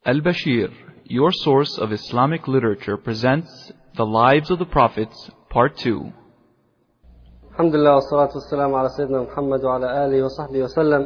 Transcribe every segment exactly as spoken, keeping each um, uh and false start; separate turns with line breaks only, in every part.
Al-Bashir, your source of Islamic literature, presents The Lives of the Prophets, Part two.
Alhamdulillah, wassalatu wassalamu ala Sayyidina Muhammad wa ala alihi wa sahbihi wa sallam.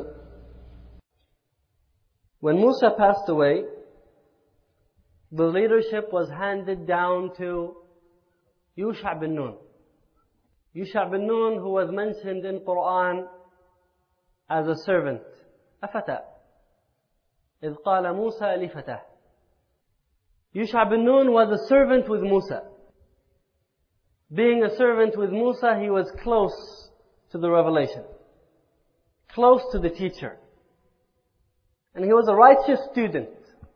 When Musa passed away, the leadership was handed down to Yusha bin Nun. Yusha bin Nun, who was mentioned in Quran as a servant. أفتى إذ قال موسى لفتاه. Yusha bin Nun was a servant with Musa. Being a servant with Musa, he was close to the revelation, close to the teacher. And he was a righteous student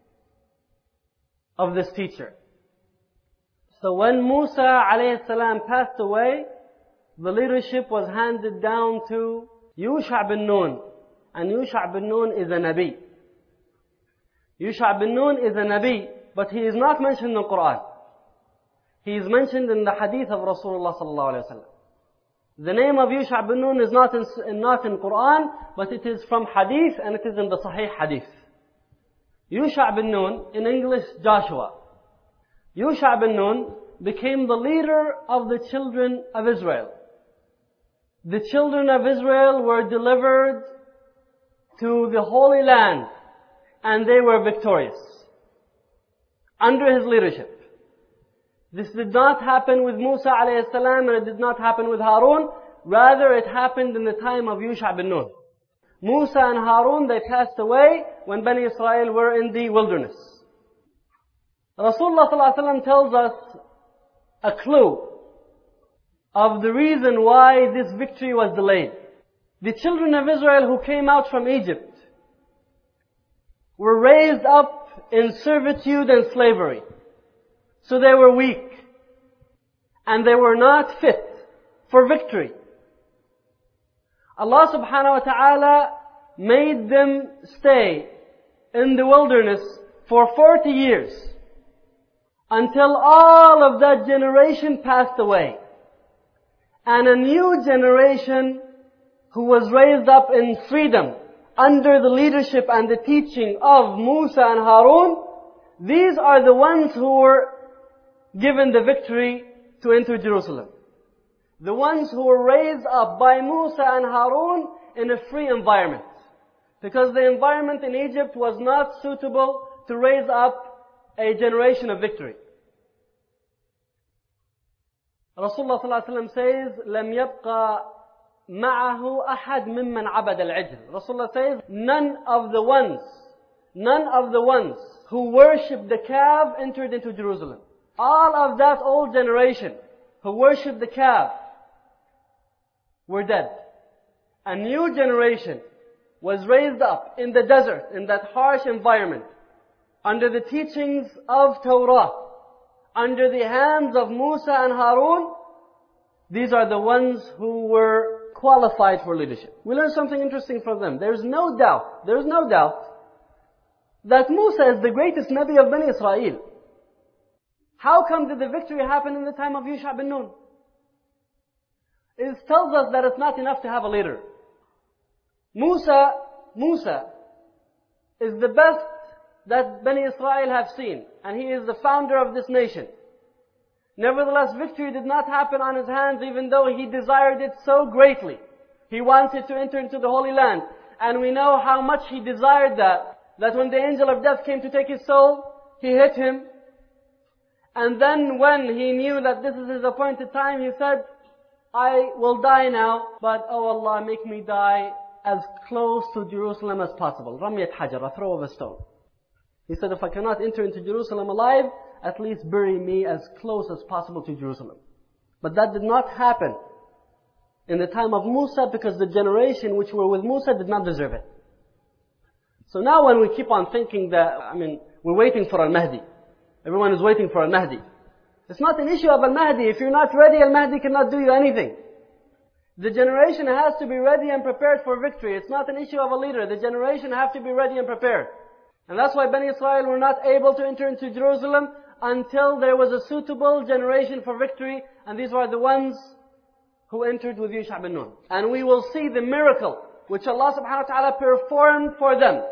of this teacher. So when Musa alayhi salam passed away, the leadership was handed down to Yusha bin Nun. And Yusha bin Nun is a Nabi. Yusha bin Nun is a Nabi, but he is not mentioned in the Quran. He is mentioned in the hadith of Rasulullah sallallahu alayhi wa sallam. The name of Yusha bin Nun is not in, not in Quran, but it is from hadith and it is in the Sahih hadith. Yusha bin Nun, in English Joshua. Yusha bin Nun became the leader of the children of Israel. The children of Israel were delivered to the Holy Land and they were victorious under his leadership. This did not happen with Musa alayhi salam and it did not happen with Harun. Rather, it happened in the time of Yusha bin Nun. Musa and Harun, they passed away when Bani Israel were in the wilderness. Rasulullah sallallahu alaihi wasallam tells us a clue of the reason why this victory was delayed. The children of Israel who came out from Egypt were raised up in servitude and slavery. So they were weak. And they were not fit for victory. Allah subhanahu wa ta'ala made them stay in the wilderness for forty years. Until all of that generation passed away. And a new generation who was raised up in freedom under the leadership and the teaching of Musa and Harun, these are the ones who were given the victory to enter Jerusalem. The ones who were raised up by Musa and Harun in a free environment. Because the environment in Egypt was not suitable to raise up a generation of victory. Rasulullah sallallahu alaihi wasallam says, لم يبقى معه أحد ممن عبد العجل. Rasulullah says, none of the ones, none of the ones who worshipped the calf entered into Jerusalem. All of that old generation who worshipped the calf were dead. A new generation was raised up in the desert, in that harsh environment, under the teachings of Torah, under the hands of Musa and Harun. These are the ones who were qualified for leadership. We learn something interesting from them. There is no doubt, there is no doubt that Musa is the greatest Nabi of Bani Israel. How come did the victory happen in the time of Yusha bin Nun? It tells us that it's not enough to have a leader. Musa, Musa is the best that Bani Israel have seen. And he is the founder of this nation. Nevertheless, victory did not happen on his hands even though he desired it so greatly. He wanted to enter into the Holy Land. And we know how much he desired that. That when the angel of death came to take his soul, he hit him. And then when he knew that this is his appointed time, he said, I will die now, but oh Allah, make me die as close to Jerusalem as possible. Ramyat Hajar, a throw of a stone. He said, if I cannot enter into Jerusalem alive, at least bury me as close as possible to Jerusalem. But that did not happen in the time of Musa because the generation which were with Musa did not deserve it. So now when we keep on thinking that, I mean, we're waiting for Al-Mahdi. Everyone is waiting for Al-Mahdi. It's not an issue of Al-Mahdi. If you're not ready, Al-Mahdi cannot do you anything. The generation has to be ready and prepared for victory. It's not an issue of a leader. The generation have to be ready and prepared. And that's why Bani Israel were not able to enter into Jerusalem until there was a suitable generation for victory. And these were the ones who entered with Yusha bin Nun. And we will see the miracle which Allah subhanahu wa ta'ala performed for them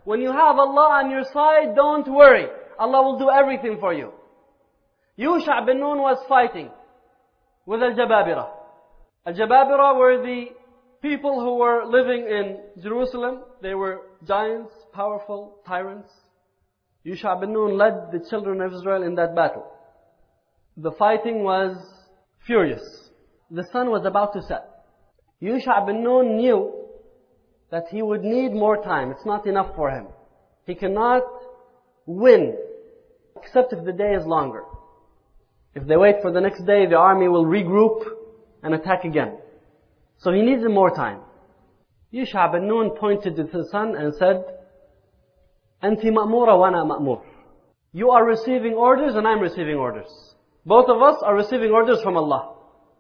when you have Allah on your side, don't worry. Allah will do everything for you. Yusha bin Nun was fighting with Al-Jababira. Al-Jababira were the people who were living in Jerusalem. They were giants, powerful tyrants. Yusha bin Nun led the children of Israel in that battle. The fighting was furious. The sun was about to set. Yusha bin Nun knew that he would need more time. It's not enough for him. He cannot win except if the day is longer. If they wait for the next day, the army will regroup and attack again. So he needed more time. Yusha bin Nun pointed to the sun and said, "Anti ma'mura wa ana ma'mur." You are receiving orders and I'm receiving orders. Both of us are receiving orders from Allah.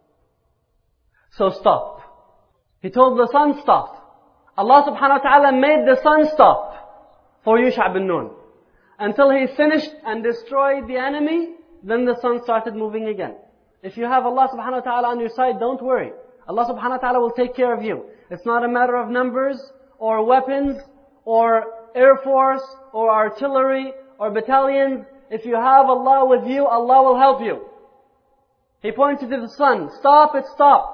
So stop. He told the sun, stop. Allah subhanahu wa ta'ala made the sun stop for Yusha bin Nun. Until he finished and destroyed the enemy, then the sun started moving again. If you have Allah subhanahu wa ta'ala on your side, don't worry. Allah subhanahu wa ta'ala will take care of you. It's not a matter of numbers, or weapons, or air force, or artillery, or battalions. If you have Allah with you, Allah will help you. He pointed to the sun. Stop, it stopped.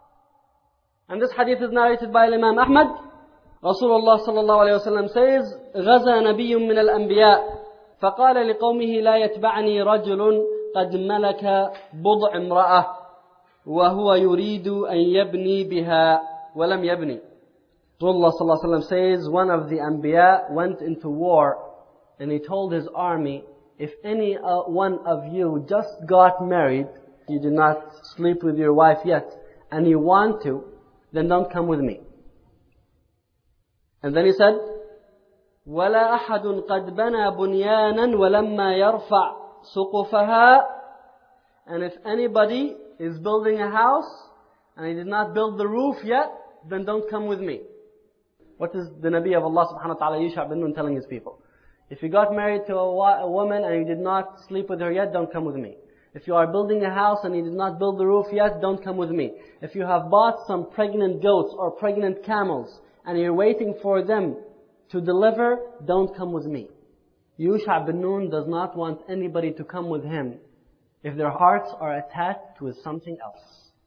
And this hadith is narrated by Imam Ahmad. Rasulullah sallallahu alayhi wa sallam says, غَزَى نَبِيٌّ مِّنَ الْأَنْبِيَاءِ فقال لقومه لا يتبعني رجل قد ملك بضع امرأة وهو يريد أن يبني بها ولم يبني. Rasulullah sallallahu alayhi wa sallam says, one of the Anbiya went into war and he told his army, if any uh, one of you just got married, you did not sleep with your wife yet, and you want to, then don't come with me. And then he said, وَلَا أَحَدٌ قَدْ بَنَى بُنْيَانًا وَلَمَّا يَرْفَعْ سُقُفَهَا. And if anybody is building a house and he did not build the roof yet, then don't come with me. What is the Nabi of Allah subhanahu wa ta'ala, Yusha bin Nun, telling his people? If you got married to a, wa- a woman and you did not sleep with her yet, don't come with me. If you are building a house and you did not build the roof yet, don't come with me. If you have bought some pregnant goats or pregnant camels and you're waiting for them to deliver, don't come with me. Yusha bin Nun does not want anybody to come with him if their hearts are attached with something else.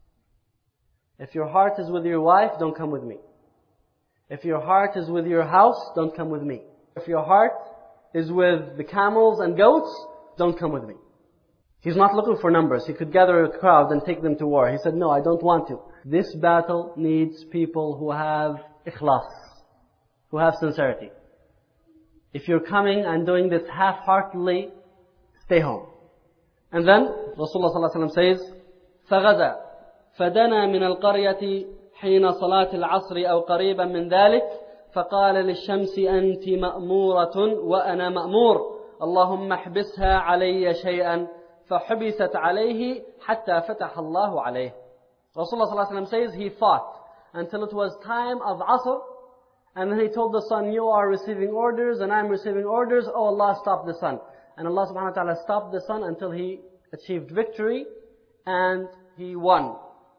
If your heart is with your wife, don't come with me. If your heart is with your house, don't come with me. If your heart is with the camels and goats, don't come with me. He's not looking for numbers. He could gather a crowd and take them to war. He said, no, I don't want to. This battle needs people who have ikhlas, who have sincerity. If you're coming and doing this half-heartedly, stay home. And then, Rasulullah sallallahu alaihi wasallam says, فَغَزَى فَدَنَا مِنَ الْقَرْيَةِ حِينَ صَلَاةِ الْعَصْرِ أَوْ قَرِيبًا مِنْ ذَلِكَ فَقَالَ لِلشَّمْسِ أَنْتِ مَأْمُورَةٌ وَأَنَا مَأْمُورٌ اللهم احبسها علي شيئا فحبست عليه حتى فتح الله عليه. Rasulullah sallallahu alaihi wasallam says he fought until it was time of Asr, and then he told the sun, you are receiving orders and I'm receiving orders. Oh Allah, stop the sun. And Allah subhanahu wa ta'ala stopped the sun until he achieved victory and he won.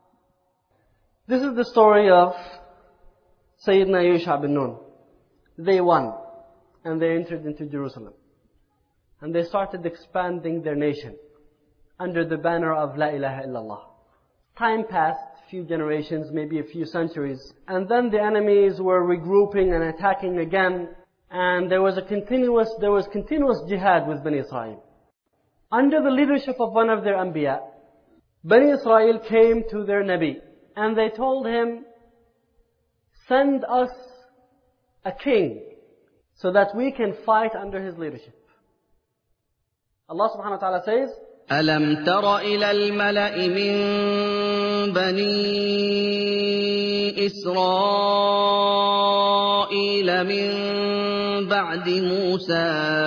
This is the story of Sayyidina Yusha bin Nun. They won and they entered into Jerusalem. And they started expanding their nation under the banner of La ilaha illallah. Time passed, a few generations, maybe a few centuries. And then the enemies were regrouping and attacking again. And there was a continuous, there was continuous jihad with Bani Israel. Under the leadership of one of their Anbiya, Bani Israel came to their Nabi. And they told him, send us a king so that we can fight under his leadership. Allah subhanahu wa ta'ala says,
أَلَمْ تَرَ إِلَى الْمَلَإِ مِنْ بَنِي إِسْرَائِيلَ مِنْ بَعْدِ مُوسَى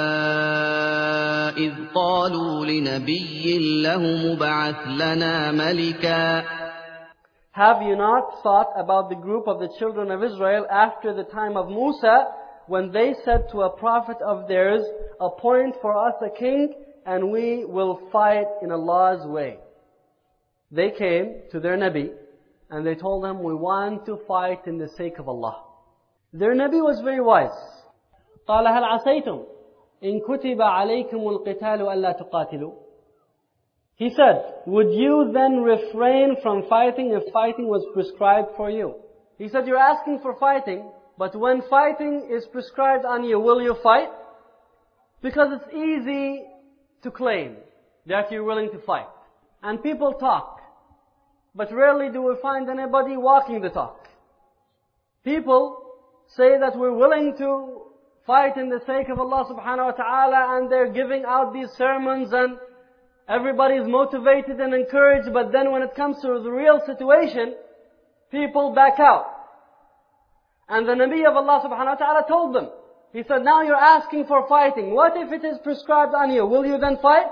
إِذْ قَالُوا لِنَبِيٍّ لَهُمُ ابْعَثْ لَنَا مَلِكًا.
Have you not thought about the group of the children of Israel after the time of Musa, when they said to a prophet of theirs, appoint for us a king and we will fight in Allah's way. They came to their Nabi and they told him, we want to fight in the sake of Allah. Their Nabi was very wise. قال هل عسيتم إن كتب عليكم القتال ألا تقاتلوا. He said, would you then refrain from fighting if fighting was prescribed for you? He said, you're asking for fighting, but when fighting is prescribed on you, will you fight? Because it's easy to claim that you're willing to fight. And people talk, but rarely do we find anybody walking the talk. People say that we're willing to fight in the sake of Allah subhanahu wa ta'ala, and they're giving out these sermons and everybody's motivated and encouraged, but then when it comes to the real situation, people back out. And the Nabi of Allah subhanahu wa ta'ala told them, he said, now you're asking for fighting. What if it is prescribed on you? Will you then fight?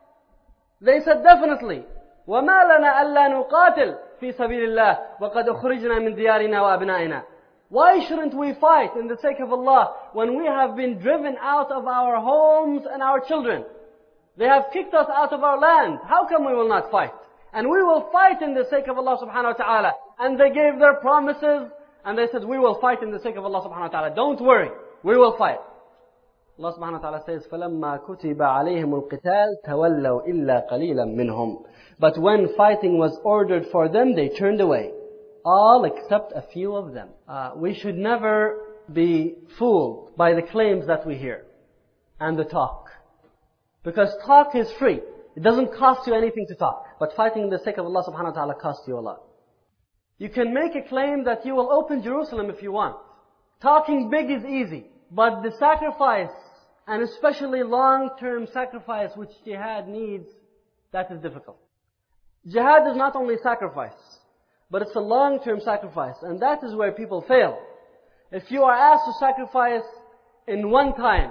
They said, definitely. وَمَا لَنَا أَلَّا نُقَاتِلْ فِي سَبِيلِ اللَّهِ وَقَدْ أُخْرِجْنَا مِنْ دِيَارِنَا وَأَبْنَائِنَا. Why shouldn't we fight in the sake of Allah when we have been driven out of our homes and our children? They have kicked us out of our land. How come we will not fight? And we will fight in the sake of Allah subhanahu wa ta'ala. And they gave their promises and they said, we will fight in the sake of Allah subhanahu wa ta'ala. Don't worry, we will fight. Allah subhanahu wa ta'ala says, فَلَمَّا كُتِبَ عَلَيْهِمُ الْقِتَالِ تَوَلَّوْا إِلَّا قَلِيلًا مِّنْهُمْ. But when fighting was ordered for them, they turned away. All except a few of them. Uh, we should never be fooled by the claims that we hear and the talk. Because talk is free. It doesn't cost you anything to talk. But fighting in the sake of Allah subhanahu wa ta'ala costs you a lot. You can make a claim that you will open Jerusalem if you want. Talking big is easy. But the sacrifice, and especially long-term sacrifice which jihad needs, that is difficult. Jihad is not only sacrifice, but it's a long-term sacrifice. And that is where people fail. If you are asked to sacrifice in one time,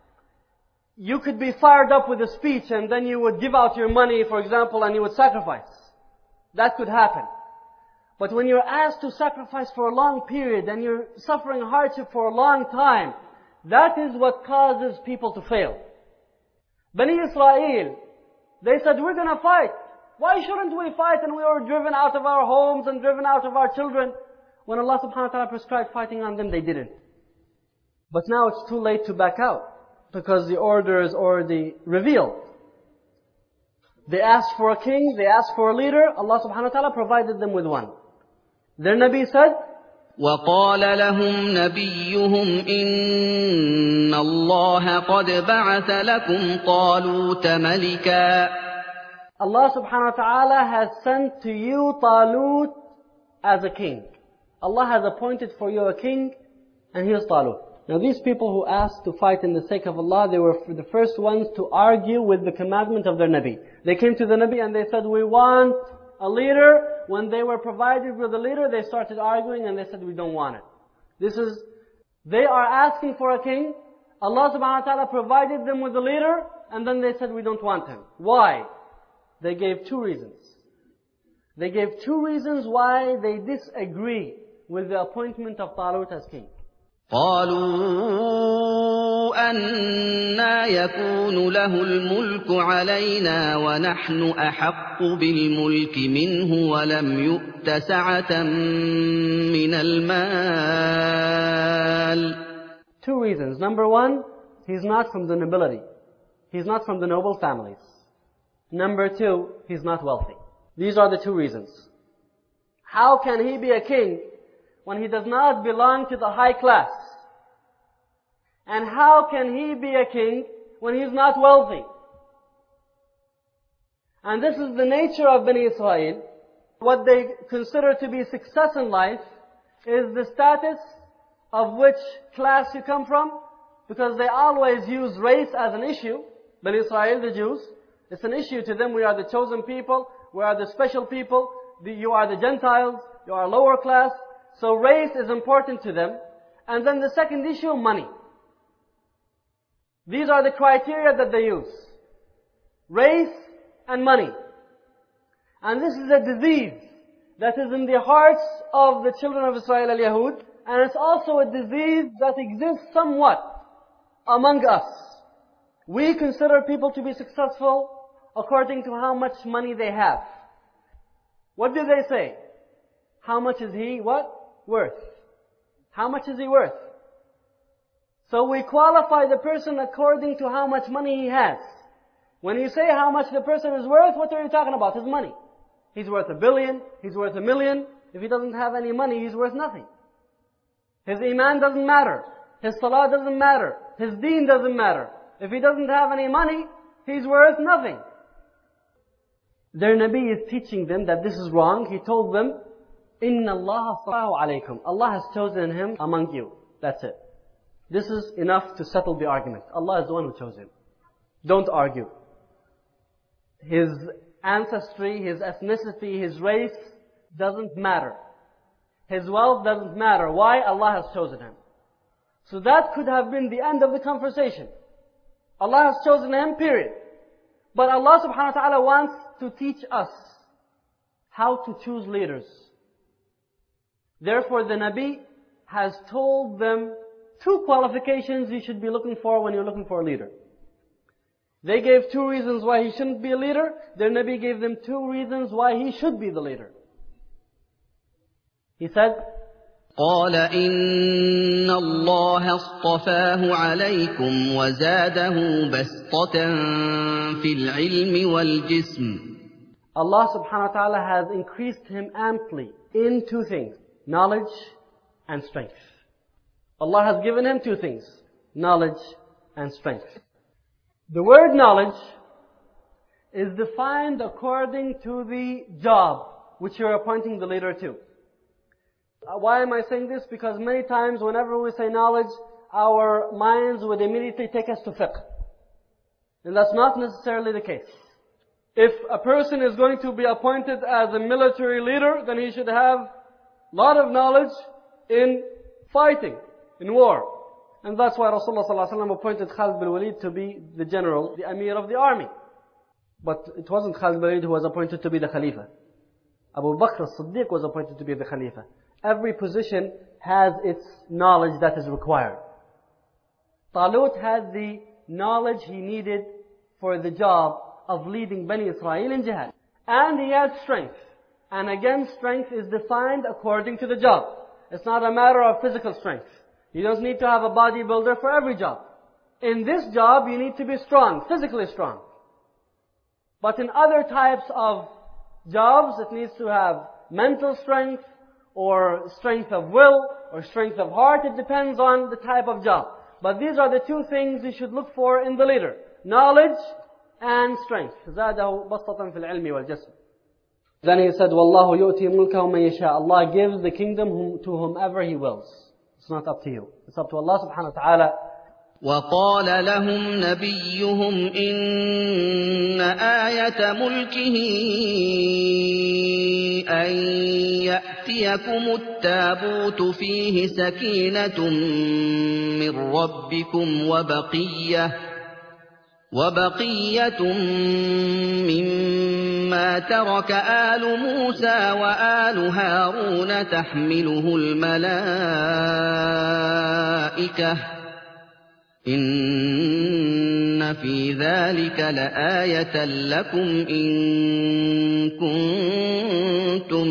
you could be fired up with a speech and then you would give out your money, for example, and you would sacrifice. That could happen. But when you're asked to sacrifice for a long period and you're suffering hardship for a long time, that is what causes people to fail. Bani Israel, they said, we're going to fight. Why shouldn't we fight? And we were driven out of our homes and driven out of our children. When Allah subhanahu wa ta'ala prescribed fighting on them, they didn't. But now it's too late to back out, because the order is already revealed. They asked for a king, they asked for a leader, Allah subhanahu wa ta'ala provided them with one. Their Nabi said,
وَقَالَ لَهُمْ نَبِيُّهُمْ إِنَّ اللَّهَ قَدْ بَعَثَ لَكُمْ طَالُوتَ مَلِكًا.
Allah subhanahu wa ta'ala has sent to you Talut as a king. Allah has appointed for you a king, and he is Talut. Now these people who asked to fight in the sake of Allah, they were the first ones to argue with the commandment of their Nabi. They came to the Nabi and they said, we want a leader. When they were provided with a leader, they started arguing and they said, we don't want it. This is, they are asking for a king. Allah subhanahu wa ta'ala provided them with a leader, and then they said, we don't want him. Why? They gave two reasons. They gave two reasons why they disagree with the appointment of Talut as king.
قالوا أَنَّى يَكُونُ لَهُ الْمُلْكُ عَلَيْنَا وَنَحْنُ أَحَقُّ بِالْمُلْكِ مِنْهُ وَلَمْ يُؤْتَ سَعَةً مِنَ الْمَالِ.
Two reasons. Number one, he's not from the nobility. He's not from the noble families. Number two, he's not wealthy. These are the two reasons. How can he be a king when he does not belong to the high class? And how can he be a king when he's not wealthy? And this is the nature of Bani Israel. What they consider to be success in life is the status of which class you come from, because they always use race as an issue. Bani Israel, the Jews, it's an issue to them. We are the chosen people. We are the special people. You are the Gentiles. You are lower class. So race is important to them. And then the second issue, money. These are the criteria that they use. Race and money. And this is a disease that is in the hearts of the children of Israel al-Yahud. And it's also a disease that exists somewhat among us. We consider people to be successful according to how much money they have. What do they say? How much is he, what? Worth. How much is he worth? So we qualify the person according to how much money he has. When you say how much the person is worth, what are you talking about? His money. He's worth a billion, he's worth a million. If he doesn't have any money, he's worth nothing. His iman doesn't matter. His salah doesn't matter. His deen doesn't matter. If he doesn't have any money, he's worth nothing. Their Nabi is teaching them that this is wrong. He told them, Inna Allah astafahu alaykum. Allah has chosen him among you. That's it. This is enough to settle the argument. Allah is the one who chose him. Don't argue. His ancestry, his ethnicity, his race doesn't matter. His wealth doesn't matter. Why? Allah has chosen him. So that could have been the end of the conversation. Allah has chosen him, period. But Allah subhanahu wa ta'ala wants to teach us how to choose leaders. Therefore the Nabi has told them two qualifications you should be looking for when you're looking for a leader. They gave two reasons why he shouldn't be a leader. Their Nabi gave them two reasons why he should be the leader. He said,
قال إن الله اصطفاه عليكم وزاده بسطة في العلم والجسم.
Allah subhanahu wa ta'ala has increased him amply in two things, knowledge and strength. Allah has given him two things, knowledge and strength. The word knowledge is defined according to the job which you're appointing the leader to. Why am I saying this? Because many times whenever we say knowledge, our minds would immediately take us to fiqh. And that's not necessarily the case. If a person is going to be appointed as a military leader, then he should have a lot of knowledge in fighting, in war. And that's why Rasulullah sallallahu alaihi wasallam appointed Khalid bin Walid to be the general, the Amir of the army. But it wasn't Khalid bin Walid who was appointed to be the Khalifa. Abu Bakr as-Siddiq was appointed to be the Khalifa. Every position has its knowledge that is required. Talut had the knowledge he needed for the job of leading Bani Israel in jihad. And he had strength. And again, strength is defined according to the job. It's not a matter of physical strength. You don't need to have a bodybuilder for every job. In this job, you need to be strong, physically strong. But in other types of jobs, it needs to have mental strength, or strength of will, or strength of heart. It depends on the type of job. But these are the two things you should look for in the leader. Knowledge and strength. زَادَهُ بَسْطَةً فِي الْعِلْمِ وَالْجَسْمِ. Then he said, وَاللَّهُ يُؤْتِي مُلْكَهُ مَنْ يَشَاءُ. Allah gives the kingdom to whomever He wills. It's not up to you. It's up to Allah subhanahu wa ta'ala.
وقال لهم نبيهم إن آية ملكه أن يأتيكم التابوت فيه سكينة من ربكم وبقية وبقية مما ترك آل موسى وآل هارون تحمله الملائكة إن في ذلك لآية لكم إن كنتم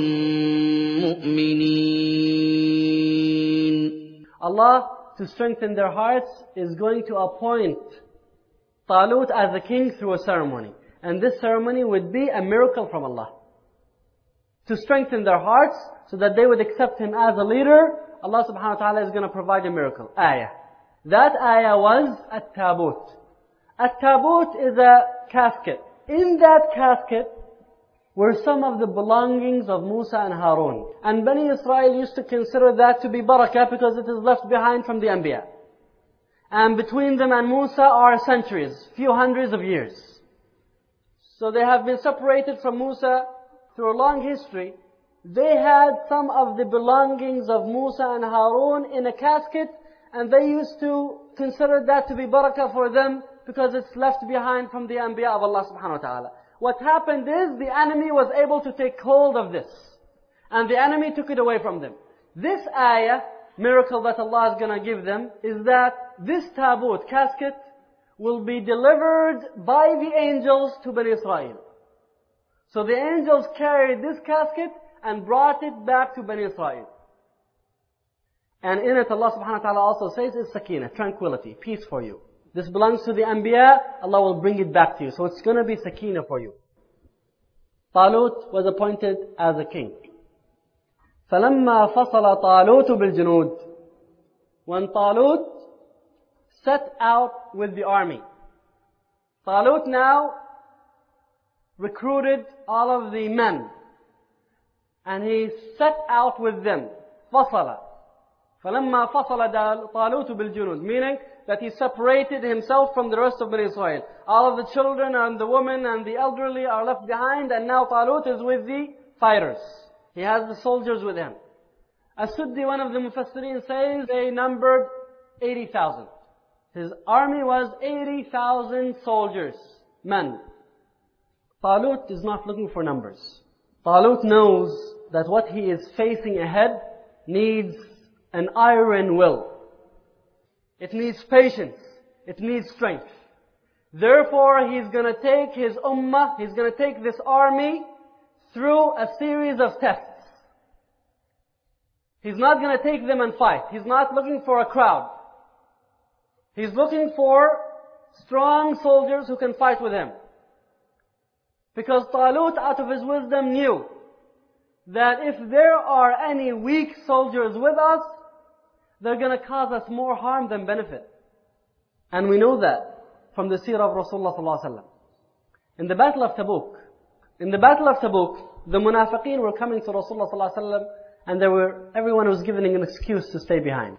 مؤمنين.
Allah, to strengthen their hearts, is going to appoint Talut as a king through a ceremony. And this ceremony would be a miracle from Allah. To strengthen their hearts so that they would accept him as a leader, Allah subhanahu wa ta'ala is going to provide a miracle. Ayah. That ayah was At-Tabut. At-Tabut is a casket. In that casket were some of the belongings of Musa and Harun. And Bani Israel used to consider that to be barakah because it is left behind from the Anbiya. And between them and Musa are centuries, few hundreds of years. So they have been separated from Musa through a long history. They had some of the belongings of Musa and Harun in a casket, and they used to consider that to be barakah for them because it's left behind from the Anbiya of Allah subhanahu wa ta'ala. What happened is the enemy was able to take hold of this. And the enemy took it away from them. This ayah, miracle that Allah is going to give them, is that this tabut, casket, will be delivered by the angels to Bani Israel. So the angels carried this casket and brought it back to Bani Israel. And in it Allah subhanahu wa ta'ala also says it's sakina, tranquility, peace for you. This belongs to the Anbiya, Allah will bring it back to you. So it's going to be sakina for you. Talut was appointed as a king. فَلَمَّا فَصَلَ طَالُوتُ بِالْجُنُودِ When Talut set out with the army. Talut now recruited all of the men. And he set out with them. فَصَلَ فَلَمَّا فَصَلَ طَالُوتُ بِالْجُنُودِ Meaning that he separated himself from the rest of Bani Israel. All of the children and the women and the elderly are left behind, and now Talut is with the fighters. He has the soldiers with him. As-Suddi, one of the Mufassirin, says they numbered eighty thousand. His army was eighty thousand soldiers, men. Talut is not looking for numbers. Talut knows that what he is facing ahead needs an iron will. It needs patience. It needs strength. Therefore, he's going to take his ummah, he's going to take this army through a series of tests. He's not going to take them and fight. He's not looking for a crowd. He's looking for strong soldiers who can fight with him. Because Talut, out of his wisdom, knew that if there are any weak soldiers with us, they're going to cause us more harm than benefit. And we know that from the seerah of Rasulullah sallallahu alaihi wasallam. In the Battle of Tabuk, in the Battle of Tabuk, the munafiqeen were coming to Rasulullah sallallahu alaihi wasallam, and there were, everyone was giving an excuse to stay behind.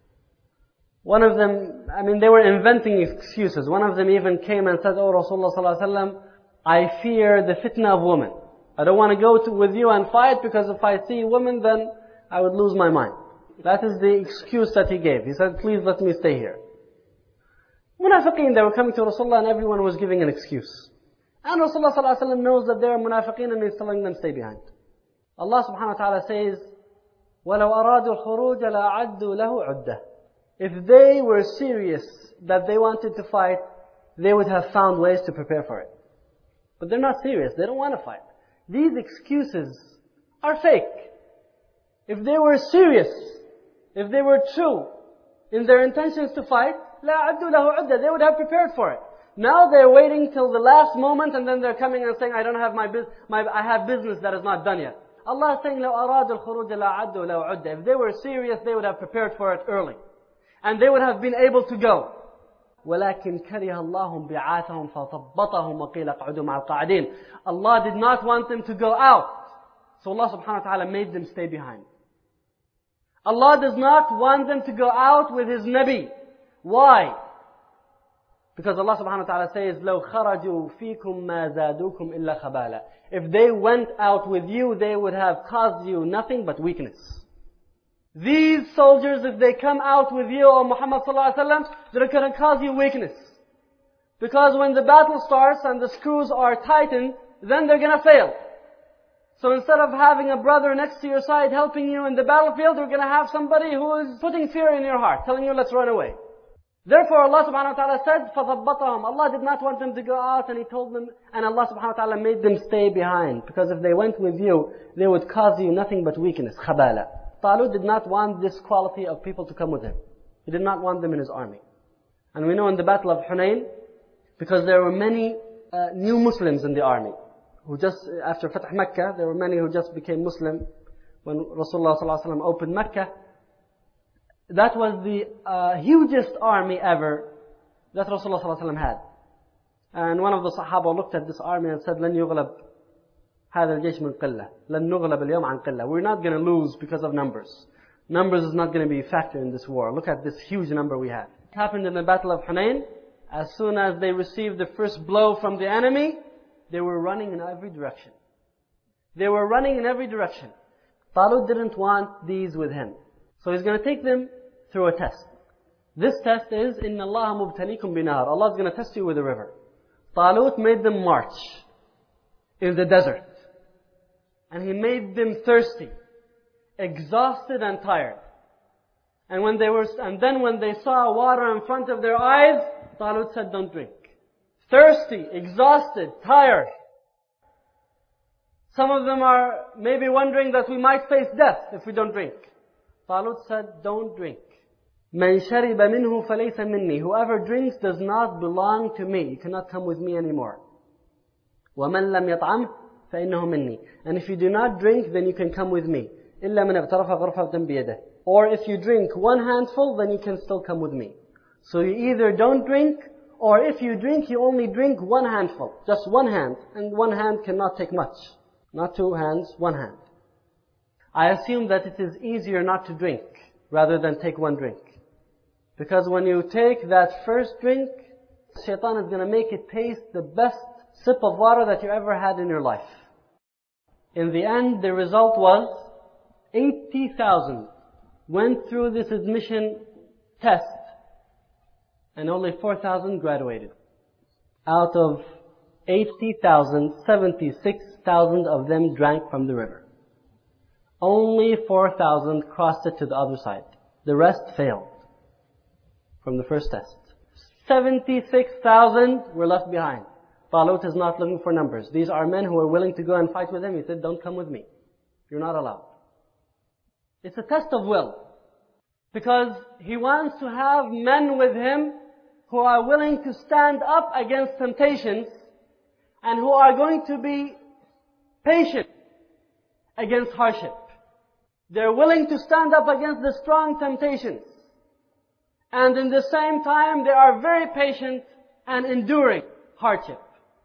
One of them, I mean, they were inventing excuses. One of them even came and said, "Oh Rasulullah sallallahu alaihi wasallam, I fear the fitna of women. I don't want to go to, with you and fight, because if I see women, then I would lose my mind." That is the excuse that he gave. He said, "Please let me stay here." Munafiqeen, they were coming to Rasulullah and everyone was giving an excuse. And Rasulullah sallallahu alaihi wasallam knows that they are munafiqeen and he's telling them, stay behind. Allah subhanahu wa ta'ala says, وَلَوْ أَرَادُوا الْخُرُوجَ لَأَعَدُّوا لَهُ عُدَّةً If they were serious that they wanted to fight, they would have found ways to prepare for it. But they're not serious. They don't want to fight. These excuses are fake. If they were serious, if they were true in their intentions to fight, لَأَعَدُّوا لَهُ عُدَّةً They would have prepared for it. Now they're waiting till the last moment and then they're coming and saying, I don't have my business, my, I have business that is not done yet. Allah is saying, لَوْ أَرَادُوا الْخُرُوجَ لَأَعَدُّوا لَهُ عُدَّةً If they were serious, they would have prepared for it early. And they would have been able to go. وَلَكِنْ كَرِهَ اللَّهُمْ بِعَاثَهُمْ فَثَبَّطَهُمْ وَقِيلَ قَعُدُوا مَعَ الْقَاعِدِينَ Allah did not want them to go out. So Allah subhanahu wa ta'ala made them stay behind. Allah does not want them to go out with His Nabi. Why? Because Allah subhanahu wa ta'ala says, لَوْ خَرَجُوا فِيكُمْ مَا زَادُوكُمْ إِلَّا خَبَالًا If they went out with you, they would have caused you nothing but weakness. These soldiers, if they come out with you, O Muhammad sallallahu alaihi wasallam, they're going to cause you weakness. Because when the battle starts and the screws are tightened, then they're going to fail. So instead of having a brother next to your side helping you in the battlefield, you're going to have somebody who is putting fear in your heart, telling you, let's run away. Therefore Allah subhanahu wa ta'ala said, فَثَبَّطَهُمْ Allah did not want them to go out, and He told them, and Allah subhanahu wa ta'ala made them stay behind. Because if they went with you, they would cause you nothing but weakness, خَبَالًا Talut did not want this quality of people to come with him. He did not want them in his army. And we know in the Battle of Hunayn, because there were many uh, new Muslims in the army, who just, after Fatah Mecca, there were many who just became Muslim when Rasulullah sallallahu alaihi wasallam opened Mecca. That was the uh, hugest army ever that Rasulullah sallallahu alaihi wasallam had. And one of the Sahaba looked at this army and said, لن يغلب هذا الجيش من قلة لن نغلب اليوم عن قلة We're not going to lose because of numbers. Numbers is not going to be a factor in this war. Look at this huge number we had. It happened in the Battle of Hunayn. As soon as they received the first blow from the enemy, they were running in every direction. They were running in every direction. Talut didn't want these with him. So he's going to take them through a test. This test is, إِنَّ اللَّهَ مُبْتَلِيكُمْ بِنَهَرٍ Allah is going to test you with a river. Talut made them march in the desert. And he made them thirsty, exhausted and tired. And when they were, and then when they saw water in front of their eyes, Talut said, don't drink. Thirsty, exhausted, tired. Some of them are maybe wondering that we might face death if we don't drink. Talut said, don't drink. مَنْ شَرِبَ مِنْهُ فَلَيْسَ مِنِّي. Whoever drinks does not belong to me. You cannot come with me anymore. وَمَنْ لَمْ يَطْعَمْهُ فَإِنَّهُ مِنِّي. And if you do not drink, then you can come with me. إِلَّا مَنْ اغْتَرَفَ غَرْفَةً بِيَدِهِ. Or if you drink one handful, then you can still come with me. So you either don't drink, or if you drink, you only drink one handful. Just one hand. And one hand cannot take much. Not two hands, one hand. I assume that it is easier not to drink, rather than take one drink. Because when you take that first drink, Shaitan is going to make it taste the best sip of water that you ever had in your life. In the end, the result was eighty thousand went through this admission test, and only four thousand graduated. Out of eighty thousand, seventy-six thousand of them drank from the river. Only four thousand crossed it to the other side. The rest failed from the first test. seventy-six thousand were left behind. Talut is not looking for numbers. These are men who are willing to go and fight with him. He said, don't come with me. You're not allowed. It's a test of will. Because he wants to have men with him who are willing to stand up against temptations and who are going to be patient against hardship. They're willing to stand up against the strong temptations. And in the same time, they are very patient and enduring hardship.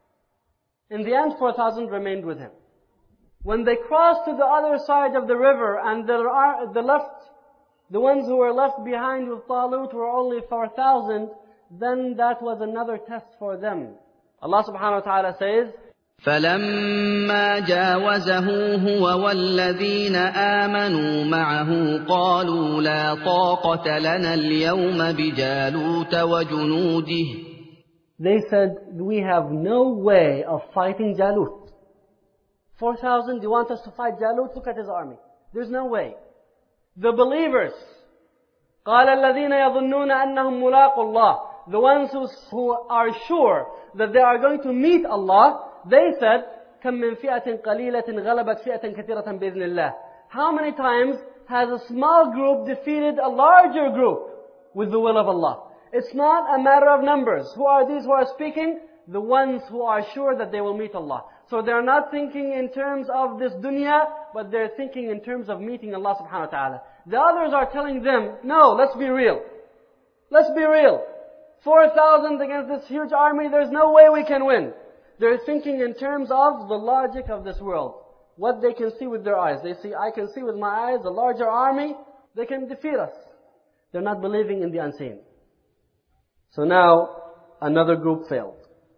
In the end, four thousand remained with him. When they crossed to the other side of the river and there are the left, the ones who were left behind with Talut were only four thousand, then that was another test for them. Allah subhanahu wa ta'ala says,
فَلَمَّا جَاوَزَهُ هُوَ وَالَّذِينَ آمَنُوا مَعَهُ قَالُوا لَا طَاقَةَ لَنَا الْيَوْمَ بِجَالُوتَ وَجُنُودِهِ.
They said, we have no way of fighting Jalut. four thousand, do you want us to fight Jalut? Look at his army. There's no way. The believers, قَالَ الَّذِينَ يَظُنُّونَ أَنَّهُمْ مُلَاقُوا اللَّهِ. The ones who, who are sure that they are going to meet Allah, they said, كَمْ مِنْ فِئَةٍ قَلِيلَةٍ غَلَبَتْ فِئَةً كَثِيرَةً بِإِذْنِ اللَّهِ. How many times has a small group defeated a larger group with the will of Allah? It's not a matter of numbers. Who are these who are speaking? The ones who are sure that they will meet Allah. So they're not thinking in terms of this dunya, but they're thinking in terms of meeting Allah subhanahu wa ta'ala. The others are telling them, no, let's be real. Let's be real. four thousand against this huge army, there's no way we can win. They're thinking in terms of the logic of this world. What they can see with their eyes. They see, I can see with my eyes a larger army, they can defeat us. They're not believing in the unseen. So now, another group failed.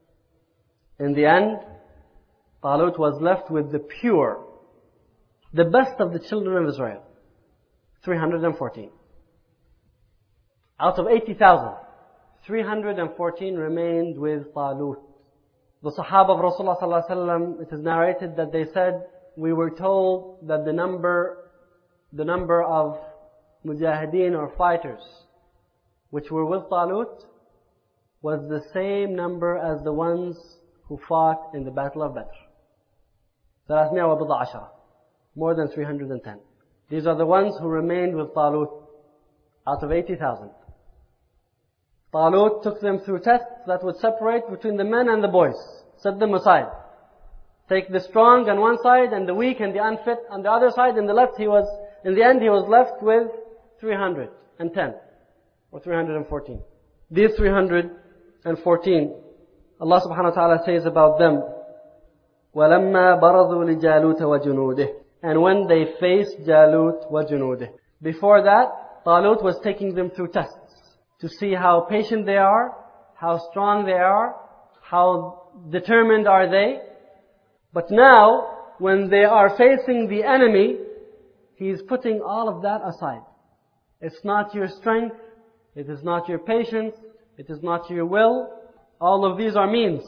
In the end, Talut was left with the pure, the best of the children of Israel. three hundred fourteen. Out of eighty thousand, three hundred fourteen remained with Talut. The Sahaba of Rasulullah sallallahu alaihi wasallam, it is narrated that they said, we were told that the number, the number of mujahideen or fighters, which were with Talut, was the same number as the ones who fought in the Battle of Badr. ثلاثمائة وبضع عشرة. More than three hundred ten. These are the ones who remained with Talut out of eighty thousand. Talut took them through tests that would separate between the men and the boys. Set them aside. Take the strong on one side and the weak and the unfit on the other side. In the left, he was, in the end, he was left with three hundred ten or three hundred fourteen. These three hundred fourteen, Allah subhanahu wa ta'ala says about them, وَلَمَّا بَرَضُوا لِجَالُوتَ وَجُنُودِهِ. And when they faced Jalut وَجُنُودِهِ. Before that, Talut was taking them through tests to see how patient they are, how strong they are, how determined are they. But now, when they are facing the enemy, He's putting all of that aside. It's not your strength, it is not your patience, it is not your will. All of these are means.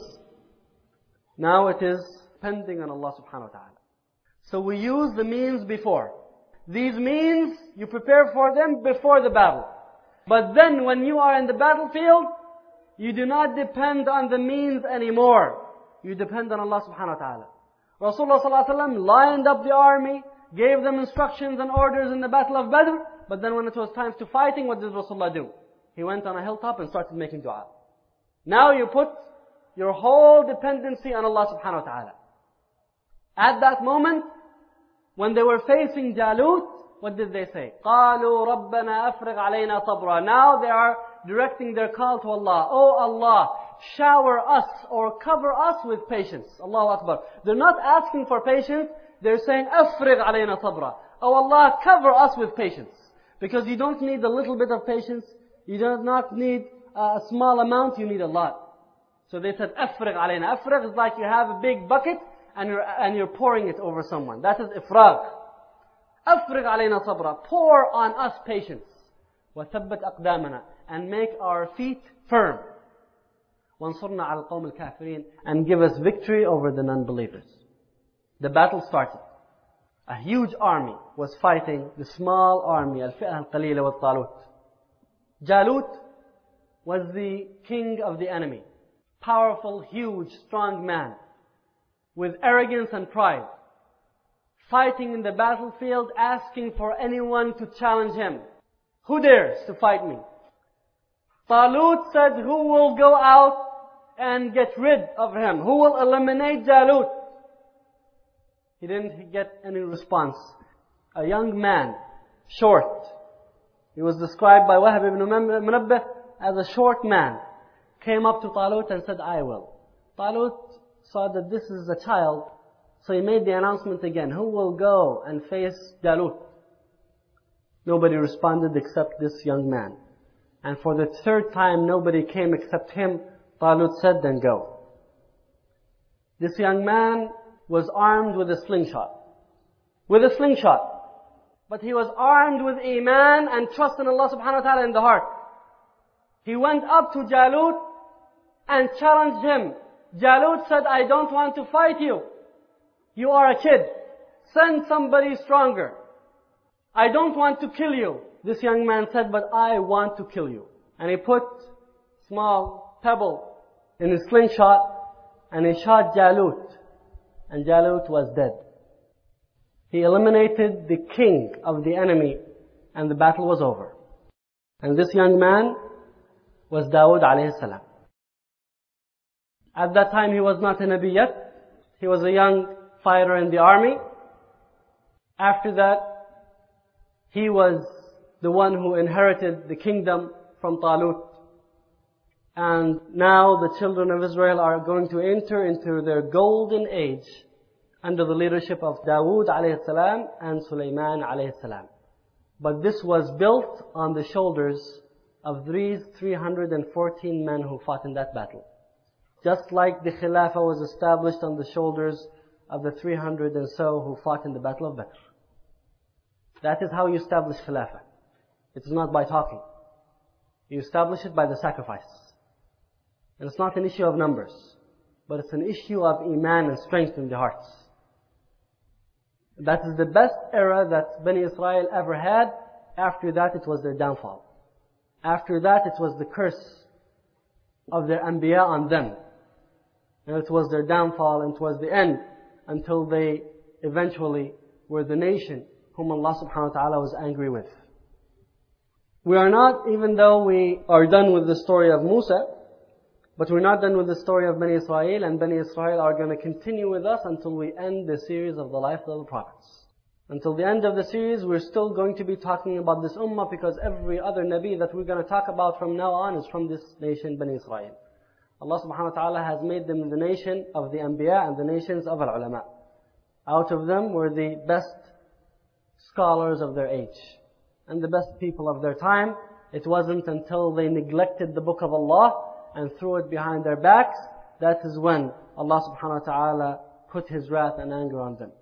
Now it is depending on Allah subhanahu wa ta'ala. So we use the means before. These means, you prepare for them before the battle. But then when you are in the battlefield, you do not depend on the means anymore. You depend on Allah subhanahu wa ta'ala. Rasulullah sallallahu alaihi wasallam lined up the army, gave them instructions and orders in the Battle of Badr, but then when it was time to fighting, what did Rasulullah do? He went on a hilltop and started making dua. Now you put your whole dependency on Allah subhanahu wa ta'ala. At that moment, when they were facing Jalut, what did they say? قَالُوا رَبَّنَا أَفْرِغْ عَلَيْنَا صَبْرًا. Now they are directing their call to Allah. Oh Allah, shower us or cover us with patience. Allahu Akbar. They're not asking for patience. They're saying, أَفْرِغْ عَلَيْنَا صَبْرًا. Oh Allah, cover us with patience. Because you don't need a little bit of patience. You do not need a small amount. You need a lot. So they said, أَفْرِغْ عَلَيْنَا. أَفْرِغ is like you have a big bucket and you're, and you're pouring it over someone. That is إفراغ. أَفْرِغْ عَلَيْنَا صَبْرًا. Pour on us patience. وَثَبَّتْ أَقْدَامَنَا. And make our feet firm. وَانصُرْنَا عَلَى الْقَوْمِ الْكَافِرِينَ. And give us victory over the non-believers. The battle started. A huge army was fighting the small army, الفئة القليلة والطالوت. Jalut was the king of the enemy. Powerful, huge, strong man. With arrogance and pride. Fighting in the battlefield, asking for anyone to challenge him. Who dares to fight me? Talut said, who will go out and get rid of him? Who will eliminate Jalut? He didn't get any response. A young man, short. He was described by Wahb ibn Munabbih as a short man. Came up to Talut and said, I will. Talut saw that this is a child, so he made the announcement again. Who will go and face Jalut? Nobody responded except this young man. And for the third time, nobody came except him. Talut said, then go. This young man was armed with a slingshot. With a slingshot. But he was armed with Iman and trust in Allah subhanahu wa ta'ala in the heart. He went up to Jalut and challenged him. Jalut said, I don't want to fight you. You are a kid. Send somebody stronger. I don't want to kill you. This young man said, but I want to kill you. And he put small pebble in his slingshot and he shot Jalut. And Jalut was dead. He eliminated the king of the enemy and the battle was over. And this young man was Dawood alayhi salam. At that time he was not a Nabi yet. He was a young fighter in the army. After that, he was the one who inherited the kingdom from Talut. And now the children of Israel are going to enter into their golden age under the leadership of Dawood alayhi salam and Sulaiman alayhi salam. But this was built on the shoulders of these three hundred fourteen men who fought in that battle. Just like the Khilafah was established on the shoulders of the three hundred and so who fought in the Battle of Badr. That is how you establish Khilafah. It is not by talking. You establish it by the sacrifice. And it's not an issue of numbers, but it's an issue of Iman and strength in the hearts. That is the best era that Bani Israel ever had. After that, it was their downfall. After that, it was the curse of their Anbiya on them. And it was their downfall and it was the end until they eventually were the nation whom Allah subhanahu wa ta'ala was angry with. We are not, even though we are done with the story of Musa, but we're not done with the story of Bani Israel, and Bani Israel are going to continue with us until we end the series of the life of the prophets. Until the end of the series, we're still going to be talking about this ummah because every other Nabi that we're going to talk about from now on is from this nation, Bani Israel. Allah subhanahu wa ta'ala has made them the nation of the Anbiya and the nations of al-ulama. Out of them were the best scholars of their age and the best people of their time. It wasn't until they neglected the book of Allah and threw it behind their backs, that is when Allah subhanahu wa ta'ala put His wrath and anger on them.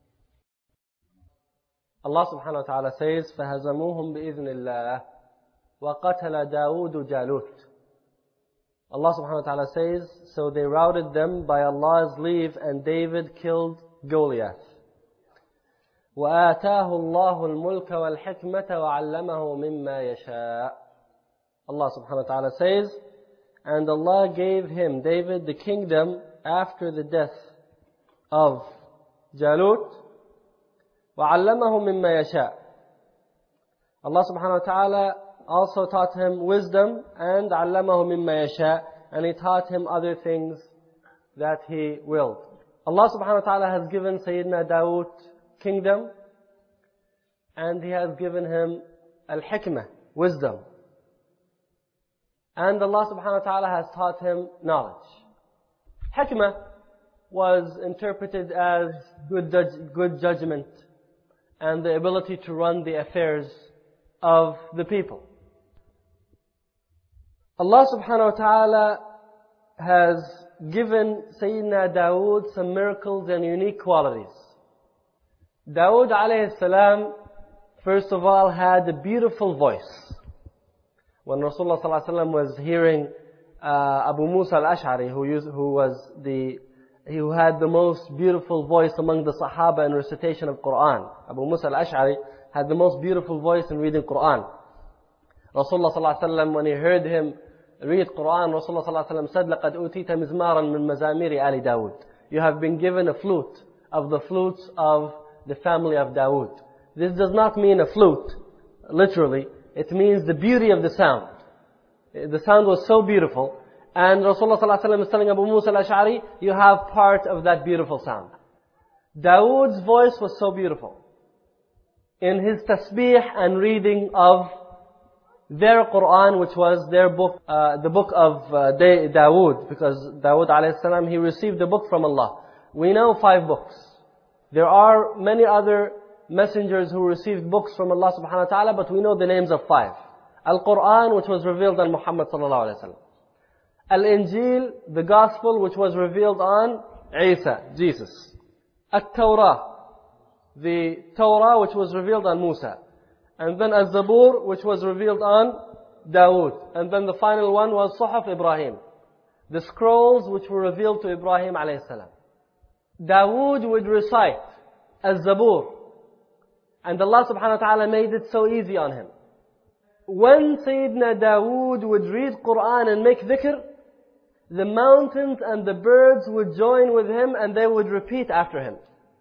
Allah subhanahu wa ta'ala says, فَهَزَمُوهُمْ بِإِذْنِ اللَّهِ وَقَتَلَ دَاوُودُ جَالُوتَ. Allah subhanahu wa ta'ala says, so they routed them by Allah's leave and David killed Goliath. وَآتَاهُ اللَّهُ الْمُلْكَ وَالْحِكْمَةَ وَعَلَّمَهُ مِمَّا يَشَاءُ. Allah subhanahu wa ta'ala says, and Allah gave him, David, the kingdom after the death of Jalut. وَعَلَّمَهُ مِمَّا يَشَاءُ. Allah subhanahu wa ta'ala also taught him wisdom, and عَلَّمَهُ مِمَّا يَشَاءُ, and He taught him other things that He willed. Allah subhanahu wa ta'ala has given Sayyidina Dawood kingdom, and He has given him al-hikmah, wisdom. And Allah subhanahu wa ta'ala has taught him knowledge. Hikmah was interpreted as good, judge, good judgment and the ability to run the affairs of the people. Allah subhanahu wa ta'ala has given Sayyidina Dawood some miracles and unique qualities. Dawood alayhi salam, first of all, had a beautiful voice. When Rasulullah sallallahu alaihi wasallam was hearing uh, Abu Musa al-Ash'ari, who, used, who was the who had the most beautiful voice among the Sahaba in recitation of Quran. Abu Musa al-Ash'ari had the most beautiful voice in reading Quran. Rasulullah sallallahu alaihi wasallam, when he heard him read Quran, Rasulullah sallallahu alaihi wasallam said, لَقَدْ أُوتِيتَ مِزْمَارًا مِنْ مَزَامِيرِ آلِ دَاوُدْ. You have been given a flute of the flutes of the family of Dawood. This does not mean a flute, literally. It means the beauty of the sound. The sound was so beautiful. And Rasulullah sallallahu alaihi wasallam is telling Abu Musa al-Ash'ari, you have part of that beautiful sound. Dawood's voice was so beautiful. In his tasbih and reading of their Quran, which was their book, uh, the book of uh, Dawood, because Dawood alayhi salam, he received the book from Allah. We know five books. There are many other messengers who received books from Allah subhanahu wa ta'ala, but we know the names of five. Al-Quran, which was revealed on Muhammad sallallahu alayhi wa sallam. Al-Injil, the Gospel, which was revealed on Isa, Jesus. At-Tawrah, the Torah, which was revealed on Musa. And then Al-Zabur, which was revealed on Dawood. And then the final one was Suhuf Ibrahim, the scrolls which were revealed to Ibrahim alayhi salam. Dawood would recite Al-Zabur, and Allah subhanahu wa ta'ala made it so easy on him. When Sayyidina Dawood would read Quran and make dhikr, the mountains and the birds would join with him and they would repeat after him.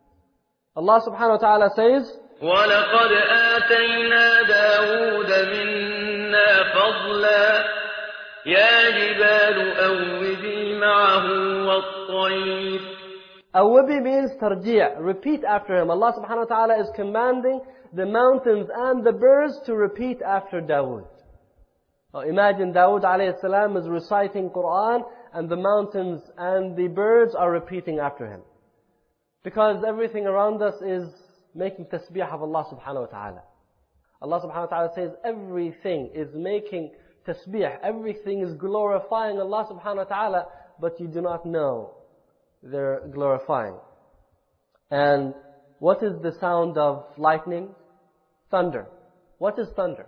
Allah subhanahu wa ta'ala says,
وَلَقَدْ آتَيْنَا دَاوُودَ مِنَّا فَضْلًا يَا جِبَالُ أَوِّبِي مَعَهُ وَالطَّيْرِ.
Awwabi means tarji', repeat after him. Allah subhanahu wa ta'ala is commanding the mountains and the birds to repeat after Dawood. Now imagine Dawood alayhi salam is reciting Quran and the mountains and the birds are repeating after him. Because everything around us is making tasbih of Allah subhanahu wa ta'ala. Allah subhanahu wa ta'ala says everything is making tasbih, everything is glorifying Allah subhanahu wa ta'ala, but you do not know they're glorifying. And what is the sound of lightning? Thunder. What is thunder?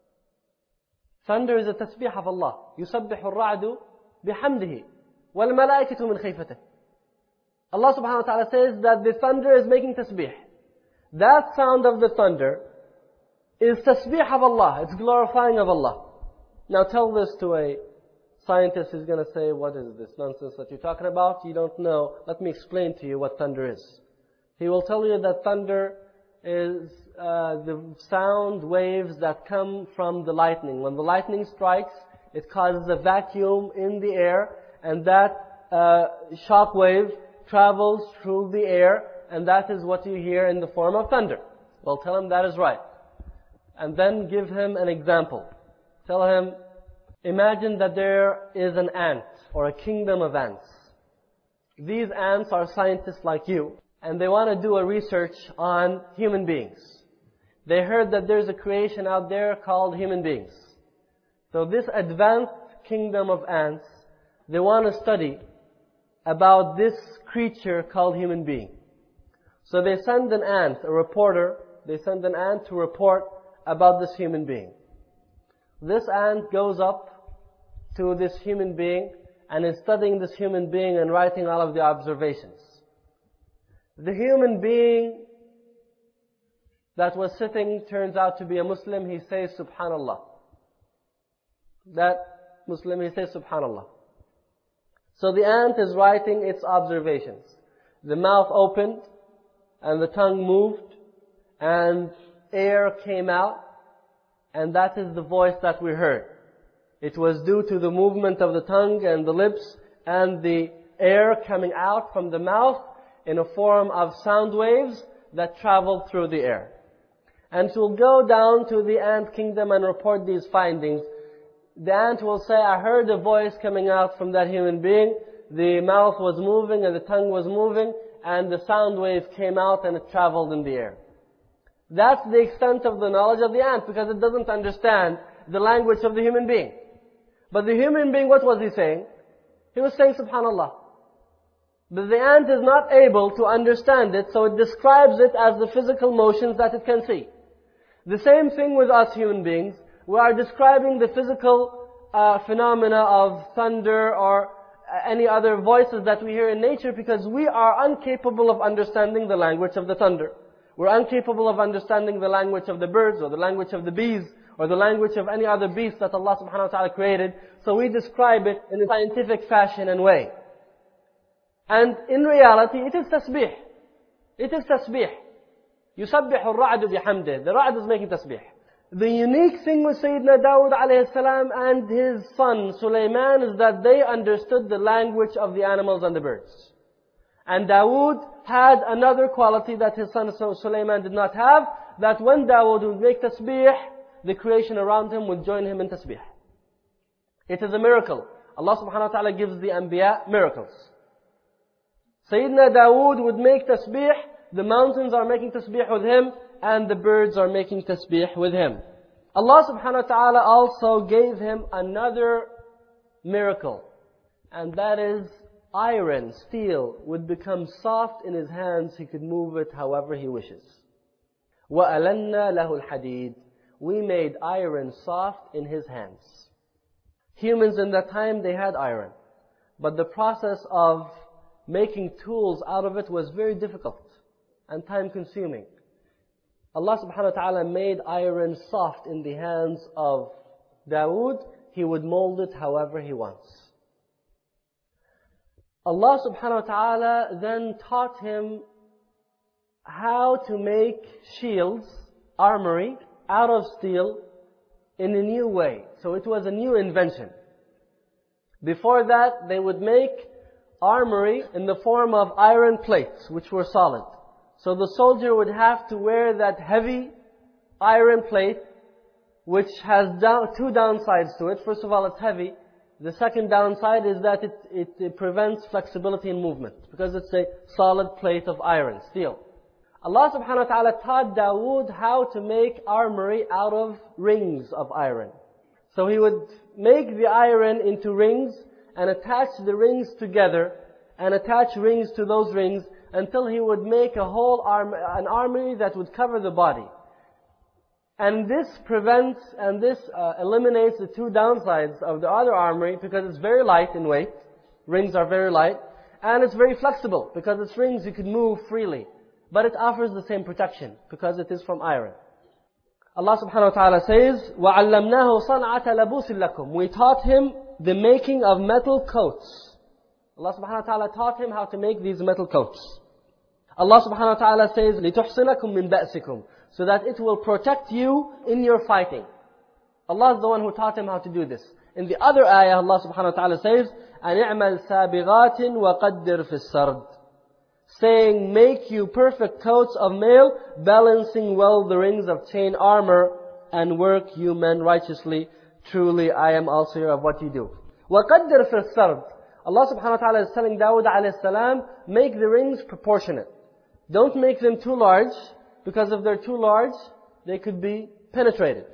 Thunder is a tasbih of Allah. يُسَبِّحُ الرَّعْدُ بِحَمْدِهِ وَالْمَلَائِكَةُ مِنْ خَيْفَتِهِ. Allah subhanahu wa ta'ala says that the thunder is making tasbih. That sound of the thunder is tasbih of Allah. It's glorifying of Allah. Now tell this to a scientist who's going to say, what is this nonsense that you're talking about? You don't know. Let me explain to you what thunder is. He will tell you that thunder is uh, the sound waves that come from the lightning. When the lightning strikes, it causes a vacuum in the air, and that uh, shock wave travels through the air, and that is what you hear in the form of thunder. Well, tell him that is right. And then give him an example. Tell him, imagine that there is an ant, or a kingdom of ants. These ants are scientists like you, and they want to do a research on human beings. They heard that there's a creation out there called human beings. So this advanced kingdom of ants, they want to study about this creature called human being. So they send an ant, a reporter, they send an ant to report about this human being. This ant goes up to this human being and is studying this human being and writing all of the observations. The human being that was sitting turns out to be a Muslim. He says, Subhanallah. That Muslim, he says, Subhanallah. So the ant is writing its observations. The mouth opened, and the tongue moved, and air came out, And that is the voice that we heard. It was due to the movement of the tongue and the lips and the air coming out from the mouth in a form of sound waves that traveled through the air. And she will go down to the ant kingdom and report these findings. The ant will say, I heard a voice coming out from that human being. The mouth was moving and the tongue was moving and the sound wave came out and it traveled in the air. That's the extent of the knowledge of the ant, because it doesn't understand the language of the human being. But the human being, what was he saying? He was saying Subhanallah. But the ant is not able to understand it, so it describes it as the physical motions that it can see. The same thing with us human beings. We are describing the physical uh, phenomena of thunder or any other voices that we hear in nature because we are incapable of understanding the language of the thunder. We're incapable of understanding the language of the birds or the language of the bees or the language of any other beast that Allah subhanahu wa ta'ala created. So we describe it in a scientific fashion and way. And in reality, it is tasbih. It is tasbih. يُسَبِّحُ الرَّعْدُ بِحَمْدِهِ. The ra'd is making tasbih. The unique thing with Sayyidina Dawood alayhi salam and his son Sulaiman is that they understood the language of the animals and the birds. And Dawood had another quality that his son Sulaiman did not have, that when Dawood would make tasbih, the creation around him would join him in tasbih. It is a miracle. Allah subhanahu wa ta'ala gives the anbiya miracles. Sayyidina Dawood would make tasbih, the mountains are making tasbih with him, and the birds are making tasbih with him. Allah subhanahu wa ta'ala also gave him another miracle. And that is iron, steel, would become soft in his hands. He could move it however he wishes. وَأَلَنَّا لَهُ الْحَدِيدِ. We made iron soft in his hands. Humans in that time, they had iron. But the process of making tools out of it was very difficult and time consuming. Allah subhanahu wa ta'ala made iron soft in the hands of Dawood. He would mold it however he wants. Allah subhanahu wa ta'ala then taught him how to make shields, armory, out of steel in a new way. So it was a new invention. Before that, they would make armory in the form of iron plates, which were solid. So the soldier would have to wear that heavy iron plate, which has down, two downsides to it. First of all, it's heavy. The second downside is that it, it, it prevents flexibility in movement, because it's a solid plate of iron, steel. Allah subhanahu wa ta'ala taught Dawood how to make armory out of rings of iron. So he would make the iron into rings and attach the rings together and attach rings to those rings until he would make a whole arm, an armory that would cover the body. And this prevents and this uh, eliminates the two downsides of the other armory, because it's very light in weight. Rings are very light. And it's very flexible, because it's rings you can move freely. But it offers the same protection, because it is from iron. Allah subhanahu wa ta'ala says, وَعَلَّمْنَاهُ صَنْعَةَ لَبُوسٍ لَكُمْ. We taught him the making of metal coats. Allah subhanahu wa ta'ala taught him how to make these metal coats. Allah subhanahu wa ta'ala says, لِتُحْصِنَكُمْ مِنْ بَأْسِكُمْ. So that it will protect you in your fighting. Allah is the one who taught him how to do this. In the other ayah, Allah subhanahu wa ta'ala says, أَنِعْمَلْ سَابِغَاتٍ وَقَدِّرْ فِي السَّرْدِ. Saying, make you perfect coats of mail, balancing well the rings of chain armor, and work you men righteously. Truly, I am also here of what you do. وَقَدِّرْ فِي السَّرْدِ. Allah subhanahu wa ta'ala is telling Dawood alayhi salam, make the rings proportionate. Don't make them too large, because if they're too large, they could be penetrated.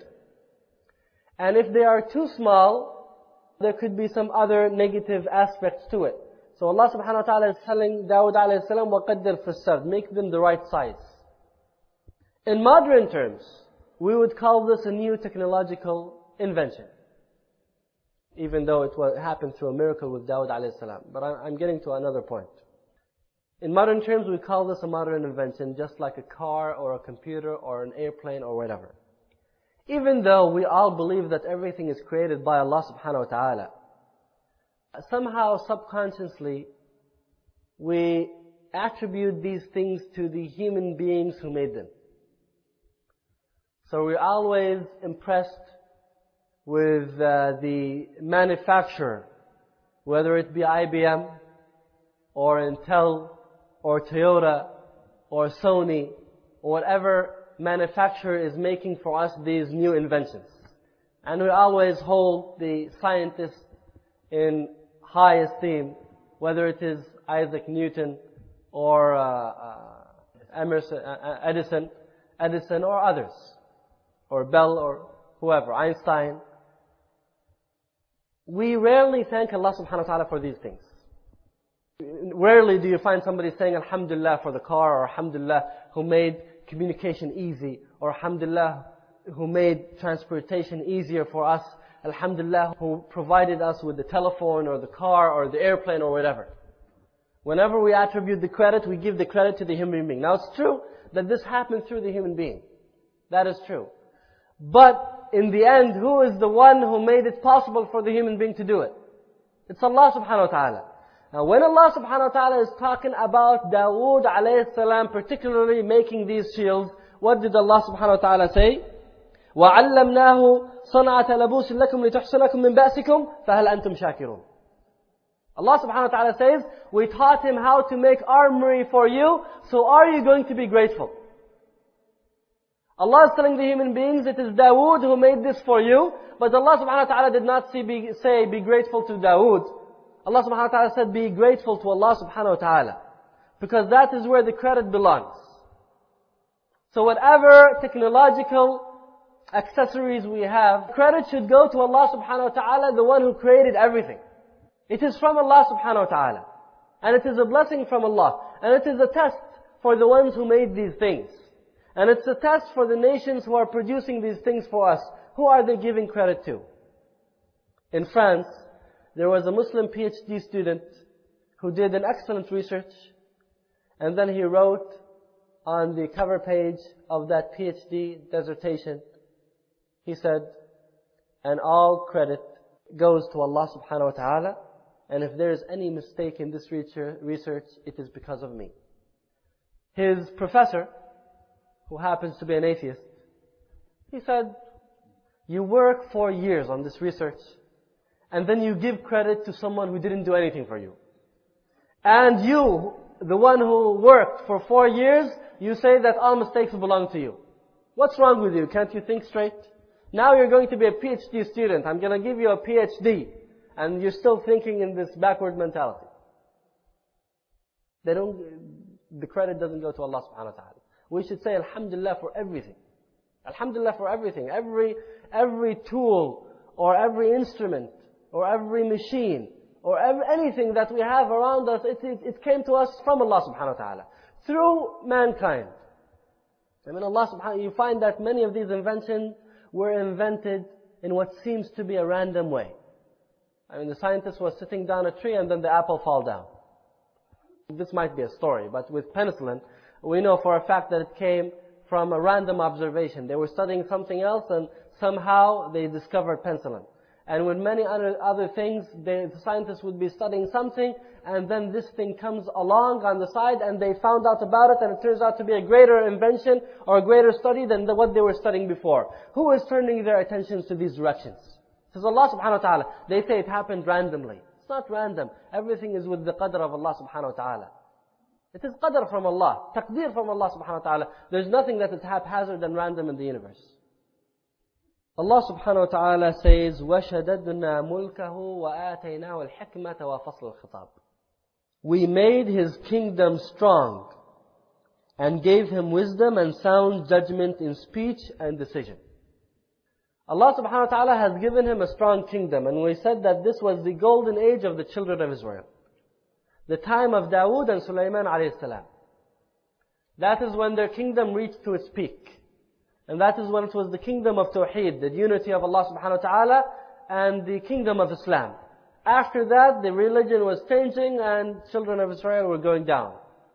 And if they are too small, there could be some other negative aspects to it. So Allah subhanahu wa ta'ala is telling Dawood alayhi salam, وَقَدِّرْ فِي السَّرْدِ. Make them the right size. In modern terms, we would call this a new technological invention. Even though it was, happened through a miracle with Dawood alayhi salam. But I'm getting to another point. In modern terms, we call this a modern invention, just like a car or a computer or an airplane or whatever. Even though we all believe that everything is created by Allah subhanahu wa ta'ala, somehow subconsciously we attribute these things to the human beings who made them. So we're always impressed with uh, the manufacturer, whether it be I B M or Intel or Toyota or Sony or whatever manufacturer is making for us these new inventions. And we always hold the scientists in high esteem, whether it is Isaac Newton or uh, uh, Emerson, uh, Edison, Edison or others, or Bell or whoever, Einstein. We rarely thank Allah subhanahu wa ta'ala for these things. Rarely do you find somebody saying Alhamdulillah for the car, or Alhamdulillah who made communication easy, or Alhamdulillah who made transportation easier for us, Alhamdulillah who provided us with the telephone or the car or the airplane or whatever. Whenever we attribute the credit, we give the credit to the human being. Now it's true that this happened through the human being. That is true. But in the end, who is the one who made it possible for the human being to do it? It's Allah subhanahu wa ta'ala. Now when Allah subhanahu wa ta'ala is talking about Dawood alayhi salam particularly making these shields, what did Allah subhanahu wa ta'ala say? وَعَلَّمْنَاهُ صَنْعَةَ لَبُوسٍ لَكُمْ لِتُحْصِنَكُمْ مِنْ بَأْسِكُمْ فَهَلْ أَنْتُمْ شَاكِرُونَ. Allah subhanahu wa ta'ala says, we taught him how to make armory for you, so are you going to be grateful? Allah is telling the human beings, it is Dawood who made this for you, but Allah subhanahu wa ta'ala did not say be, say, be grateful to Dawood. Allah subhanahu wa ta'ala said, be grateful to Allah subhanahu wa ta'ala. Because that is where the credit belongs. So whatever technological accessories we have, credit should go to Allah subhanahu wa ta'ala, the one who created everything. It is from Allah subhanahu wa ta'ala. And it is a blessing from Allah. And it is a test for the ones who made these things. And it's a test for the nations who are producing these things for us. Who are they giving credit to? In France, there was a Muslim PhD student who did an excellent research. And then he wrote on the cover page of that PhD dissertation, he said, and all credit goes to Allah subhanahu wa ta'ala. And if there is any mistake in this research, it is because of me. His professor, who happens to be an atheist, he said, you work for years on this research, and then you give credit to someone who didn't do anything for you. And you, the one who worked for four years, you say that all mistakes belong to you. What's wrong with you? Can't you think straight? Now you're going to be a PhD student. I'm going to give you a PhD. And you're still thinking in this backward mentality. They don't, the credit doesn't go to Allah subhanahu wa ta'ala. We should say Alhamdulillah for everything. Alhamdulillah for everything. Every, every tool, or every instrument, or every machine, or every, anything that we have around us, it, it, it came to us from Allah subhanahu wa ta'ala. Through mankind. I mean Allah subhanahu, you find that many of these inventions were invented in what seems to be a random way. I mean, the scientist was sitting down a tree and then the apple fell down. This might be a story, but with penicillin, we know for a fact that it came from a random observation. They were studying something else and somehow they discovered penicillin. And with many other, other things, they, the scientists would be studying something and then this thing comes along on the side and they found out about it and it turns out to be a greater invention or a greater study than the, what they were studying before. Who is turning their attentions to these directions? It is Allah subhanahu wa ta'ala. They say it happened randomly. It's not random. Everything is with the qadr of Allah subhanahu wa ta'ala. It is qadr from Allah. Taqdeer from Allah subhanahu wa ta'ala. There's nothing that is haphazard and random in the universe. Allah subhanahu wa ta'ala says, وَشَدَدْنَا مُلْكَهُ وَآتَيْنَاهُ الْحِكْمَةَ وَفَصْلَ الْخِطَابِ. We made His kingdom strong and gave Him wisdom and sound judgment in speech and decision. Allah subhanahu wa ta'ala has given him a strong kingdom, and we said that this was the golden age of the children of Israel. The time of Dawood and Sulaiman alayhi salam. That is when their kingdom reached to its peak. And that is when it was the kingdom of Tawheed, the unity of Allah subhanahu wa ta'ala, and the kingdom of Islam. After that, the religion was changing and children of Israel were going down.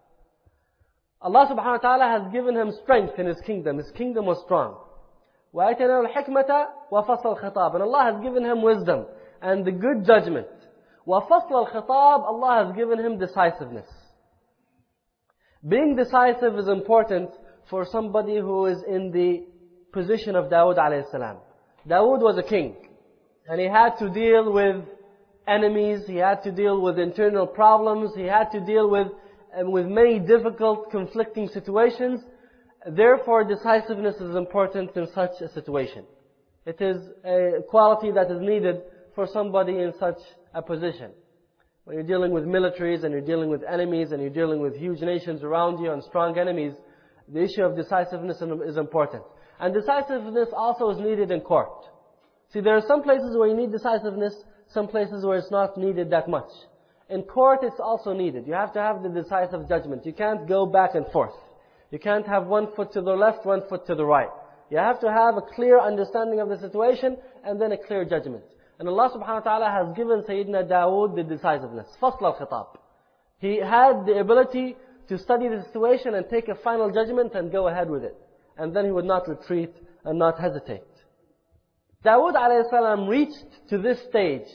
Allah subhanahu wa ta'ala has given him strength in His kingdom. His kingdom was strong. وَآتَيْنَاهُ الْحِكْمَةَ وَفَصْلَ الْخِطَابِ. And Allah has given him wisdom and the good judgment. وَفَصْلَ الْخِطَابِ. Allah has given him decisiveness. Being decisive is important for somebody who is in the position of Dawood alayhi salam. Dawood was a king, and he had to deal with enemies, he had to deal with internal problems, he had to deal with, uh, with many difficult, conflicting situations. Therefore, decisiveness is important in such a situation. It is a quality that is needed for somebody in such a position. When you're dealing with militaries and you're dealing with enemies and you're dealing with huge nations around you and strong enemies, the issue of decisiveness is important. And decisiveness also is needed in court. See, there are some places where you need decisiveness, some places where it's not needed that much. In court, it's also needed. You have to have the decisive judgment. You can't go back and forth. You can't have one foot to the left, one foot to the right. You have to have a clear understanding of the situation and then a clear judgment. And Allah subhanahu wa ta'ala has given Sayyidina Dawood the decisiveness. Fasl al-khitab. He had the ability to study the situation and take a final judgment and go ahead with it. And then he would not retreat and not hesitate. Dawood alayhi salam reached to this stage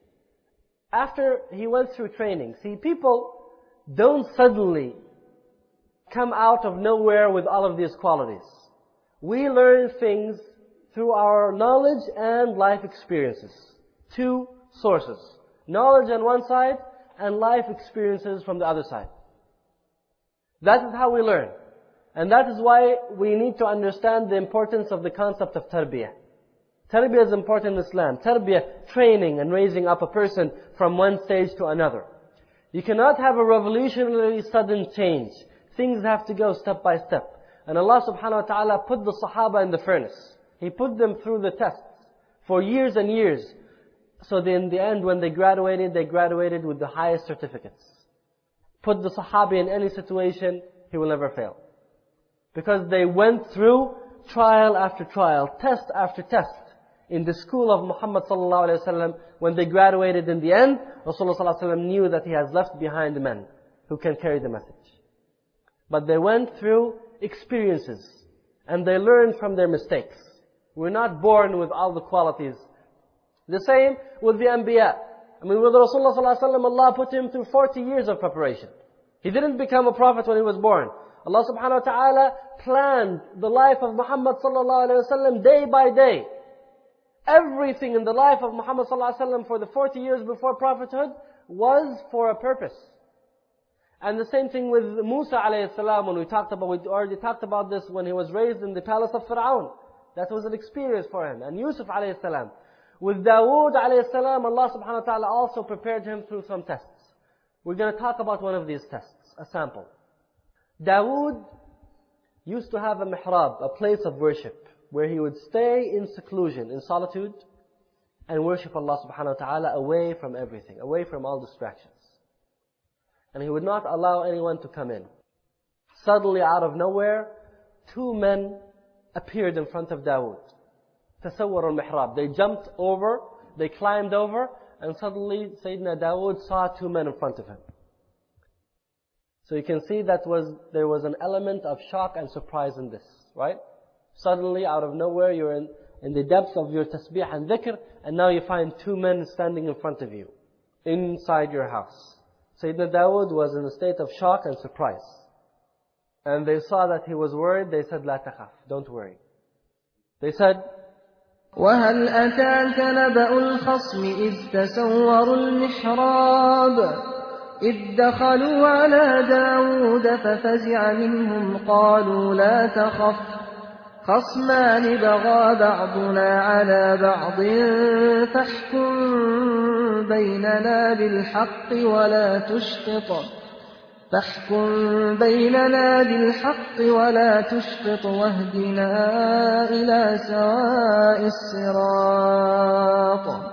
after he went through training. See, people don't suddenly come out of nowhere with all of these qualities. We learn things through our knowledge and life experiences. Two sources. Knowledge on one side and life experiences from the other side. That is how we learn. And that is why we need to understand the importance of the concept of tarbiyah. Tarbiyah is important in Islam. Tarbiyah, training and raising up a person from one stage to another. You cannot have a revolutionary sudden change. Things have to go step by step. And Allah subhanahu wa ta'ala put the Sahaba in the furnace. He put them through the tests for years and years. So that in the end, when they graduated, they graduated with the highest certificates. Put the Sahabi in any situation, he will never fail. Because they went through trial after trial, test after test. In the school of Muhammad sallallahu alayhi wa sallam, when they graduated in the end, Rasulullah sallallahu alayhi wa sallam knew that he has left behind men who can carry the message. But they went through experiences, and they learned from their mistakes. We're not born with all the qualities. The same with the Anbiya. I mean, with Rasulullah sallallahu alayhi wa sallam, Allah put him through forty years of preparation. He didn't become a prophet when he was born. Allah subhanahu wa ta'ala planned the life of Muhammad sallallahu alayhi wa sallam day by day. Everything in the life of Muhammad sallallahu alayhi wa sallam for the forty years before prophethood was for a purpose. And the same thing with Musa alayhi salam, when we talked about, we already talked about this when he was raised in the palace of Fir'aun. That was an experience for him. And Yusuf alayhi salam. With Dawood alayhi salam, Allah subhanahu wa ta'ala also prepared him through some tests. We're going to talk about one of these tests, a sample. Dawood used to have a mihrab, a place of worship, where he would stay in seclusion, in solitude, and worship Allah subhanahu wa ta'ala away from everything, away from all distractions. And he would not allow anyone to come in. Suddenly, out of nowhere, two men appeared in front of Dawood. Tasawwar al-mihrab. They jumped over, they climbed over, and suddenly Sayyidina Dawood saw two men in front of him. So you can see that was there was an element of shock and surprise in this, right? Suddenly, out of nowhere, you're in, in the depths of your tasbih and dhikr, and now you find two men standing in front of you, inside your house. Sayyidina Dawood was in a state of shock and surprise. And they saw that he was worried. They said, "La takhaf, don't worry." They said,
وَهَلْ أَتَاكَ نَبَأُ الْخَصْمِ إِذْ تَسَوَّرُوا الْمِحْرَابَ إِذْ دَخَلُوا عَلَى دَاوُودَ فَفَزِعَ مِنْهُمْ قَالُوا لَا تَخَفْ خَصْمَانِ بَغَى بَعْضُنَا عَلَى بَعْضٍ فَاحْكُم بَيْنَنَا بِالْحَقِّ وَلَا تُشْطِطْ فاحكم بيننا بالحق ولا تشطط واهدنا إلى سواء الصراط.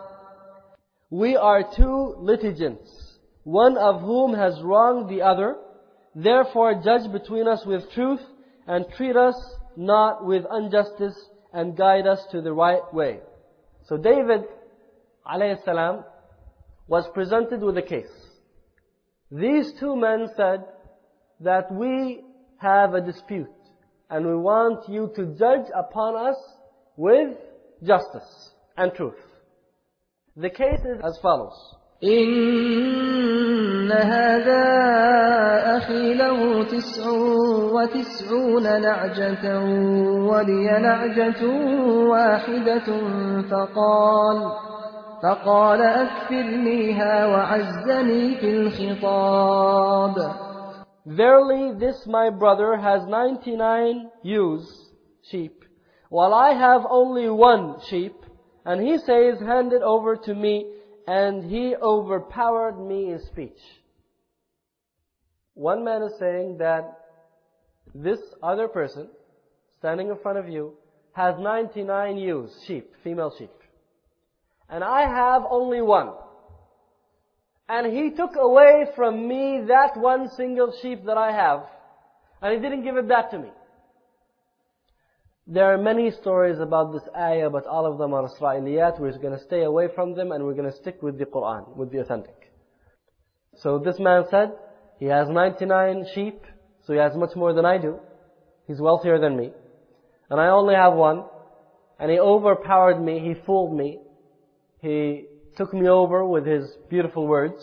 We are two litigants, one of whom has wronged the other. Therefore judge between us with truth and treat us not with injustice and guide us to the right way. So David alayhi salam was presented with a case. These two men said that we have a dispute and we want you to judge upon us with justice and truth. The case is as follows.
إن هذا أخي له تسع وتسعون نعجة ولي نعجة واحدة فقال فقال أكفلنيها وعزني في الخطاب.
Verily, this my brother has ninety-nine ewes, sheep, while I have only one sheep, and he says, hand it over to me, and he overpowered me in speech. One man is saying that this other person, standing in front of you, has ninety-nine ewes, sheep, female sheep. And I have only one. And he took away from me that one single sheep that I have. And he didn't give it back to me. There are many stories about this ayah, but all of them are Israeliyat. We're going to stay away from them and we're going to stick with the Quran, with the authentic. So this man said, he has ninety-nine sheep, so he has much more than I do. He's wealthier than me. And I only have one. And he overpowered me, he fooled me. He took me over with his beautiful words.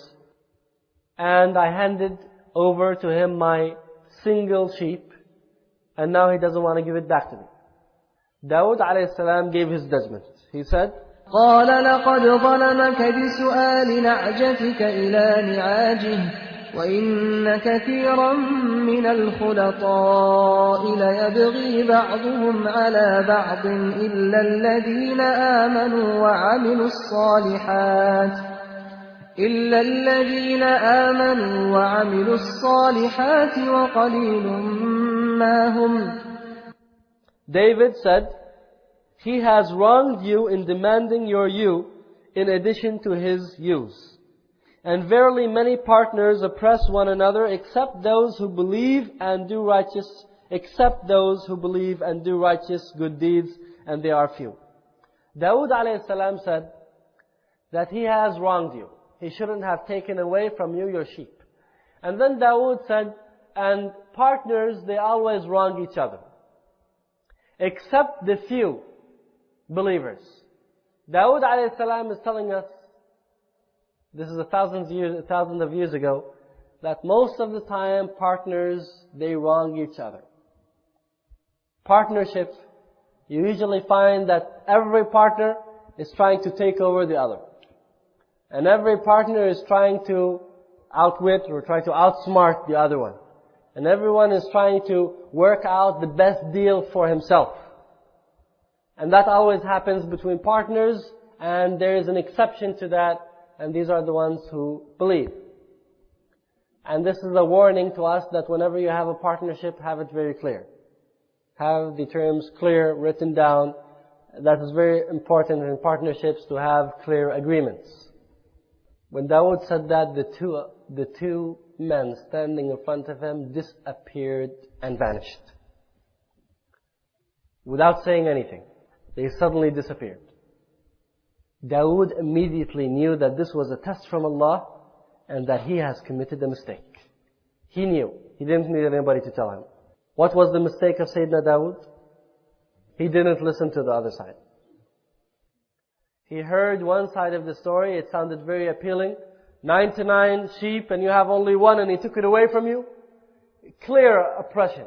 And I handed over to him my single sheep. And now he doesn't want to give it back to me. Dawood alayhi salam gave his judgment. He said,
قال لقد ظلمك بسؤال نعجتك إلى نعاجه وإن كثيرا من الخلطاء ليبغي بعضهم على بعض إلا الذين آمنوا وعملوا الصالحات إلا الذين آمنوا وعملوا الصالحات وقليل ما هم.
David said, he has wronged you in demanding your ewe in addition to his ewes. And verily many partners oppress one another except those who believe and do righteous, except those who believe and do righteous good deeds, and they are few. Dawood alayhi salam said that he has wronged you. He shouldn't have taken away from you your sheep. And then Dawood said, and partners, they always wrong each other. Except the few believers. Dawood alayhi salam is telling us, this is a thousand years, a thousand of years ago, that most of the time partners, they wrong each other. Partnership, you usually find that every partner is trying to take over the other. And every partner is trying to outwit or try to outsmart the other one. And everyone is trying to work out the best deal for himself. And that always happens between partners, and there is an exception to that, and these are the ones who believe. And this is a warning to us that whenever you have a partnership, have it very clear. Have the terms clear, written down. That is very important in partnerships, to have clear agreements. When Dawood said that, the two, the two men standing in front of him disappeared and vanished. Without saying anything. They suddenly disappeared. Dawood immediately knew that this was a test from Allah and that he has committed a mistake. He knew. He didn't need anybody to tell him. What was the mistake of Sayyidina Dawood? He didn't listen to the other side. He heard one side of the story, it sounded very appealing. ninety-nine sheep and you have only one and he took it away from you. Clear oppression.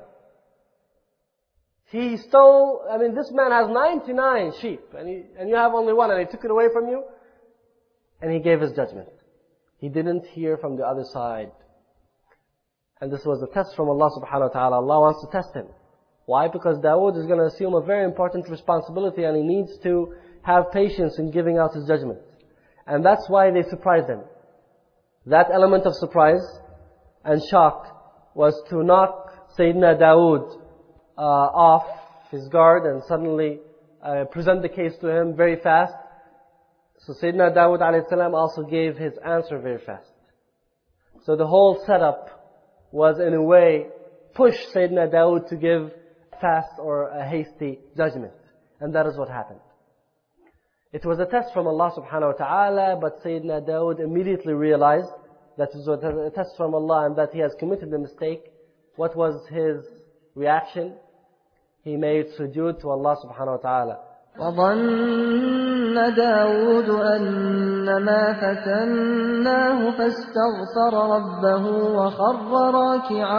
He stole, I mean this man has ninety-nine sheep and, he, and you have only one and he took it away from you. And he gave his judgment. He didn't hear from the other side. And this was a test from Allah subhanahu wa ta'ala. Allah wants to test him. Why? Because Dawood is going to assume a very important responsibility and he needs to have patience in giving out his judgment. And that's why they surprised him. That element of surprise and shock was to knock Sayyidina Dawood uh, off his guard and suddenly uh, present the case to him very fast. So Sayyidina Dawood alayhi salam also gave his answer very fast. So the whole setup was in a way push Sayyidina Dawood to give fast or a hasty judgment. And that is what happened. It was a test from Allah subhanahu wa ta'ala, but Sayyidina Dawood immediately realized that it was a test from Allah and that he has committed a mistake. What was his reaction? He made sujood to Allah subhanahu wa ta'ala.
وظن داود أنما فتناه فاستغفر ربه وخر راكعا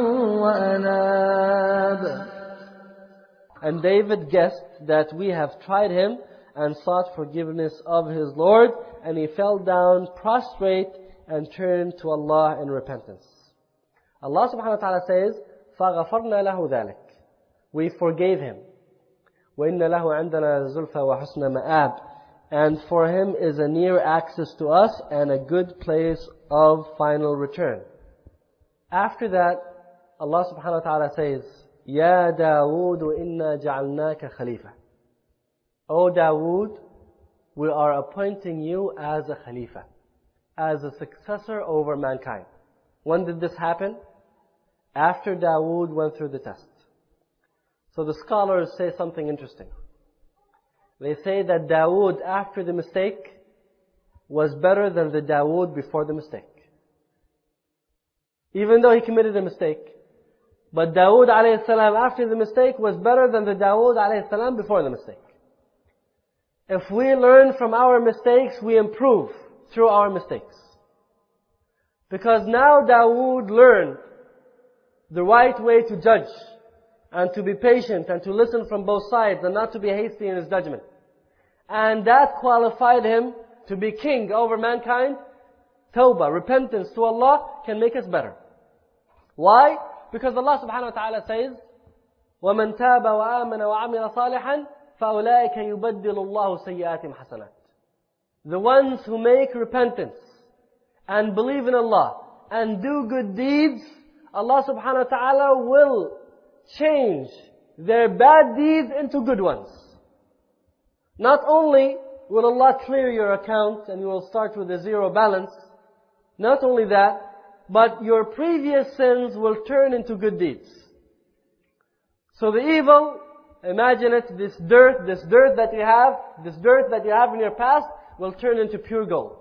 وأناب.
And David guessed that we have tried him and sought forgiveness of his Lord, and he fell down prostrate and turned to Allah in repentance. Allah subhanahu wa ta'ala says, فَغَفَرْنَا لَهُ ذَلِكَ. We forgave him. وَإِنَّ لَهُ عِنْدَنَا زُلْفَى وَحُسْنَ مَآبٍ. And for him is a near access to us and a good place of final return. After that, Allah subhanahu wa ta'ala says, يَا دَاوُودُ إِنَّا جَعَلْنَاكَ خَلِيفَةً. O Dawood, we are appointing you as a Khalifa, as a successor over mankind. When did this happen? After Dawood went through the test. So the scholars say something interesting. They say that Dawood after the mistake was better than the Dawood before the mistake. Even though he committed a mistake. But Dawood alayhi salam after the mistake was better than the Dawood alayhi salam before the mistake. If we learn from our mistakes, we improve through our mistakes. Because now Dawood learned the right way to judge and to be patient and to listen from both sides and not to be hasty in his judgment. And that qualified him to be king over mankind. Tawbah, repentance to Allah can make us better. Why? Because Allah subhanahu wa ta'ala says, وَمَنْ تَابَ وَآمَنَ وَعَمِلَ صَالِحًا فَأُولَٰئِكَ يُبَدِّلُ اللَّهُ سَيِّئَاتِهِمْ حَسَنَاتٍ. The ones who make repentance and believe in Allah and do good deeds, Allah subhanahu wa ta'ala will change their bad deeds into good ones. Not only will Allah clear your account and you will start with a zero balance, not only that, but your previous sins will turn into good deeds. So the evil, imagine it, this dirt, this dirt that you have, this dirt that you have in your past will turn into pure gold.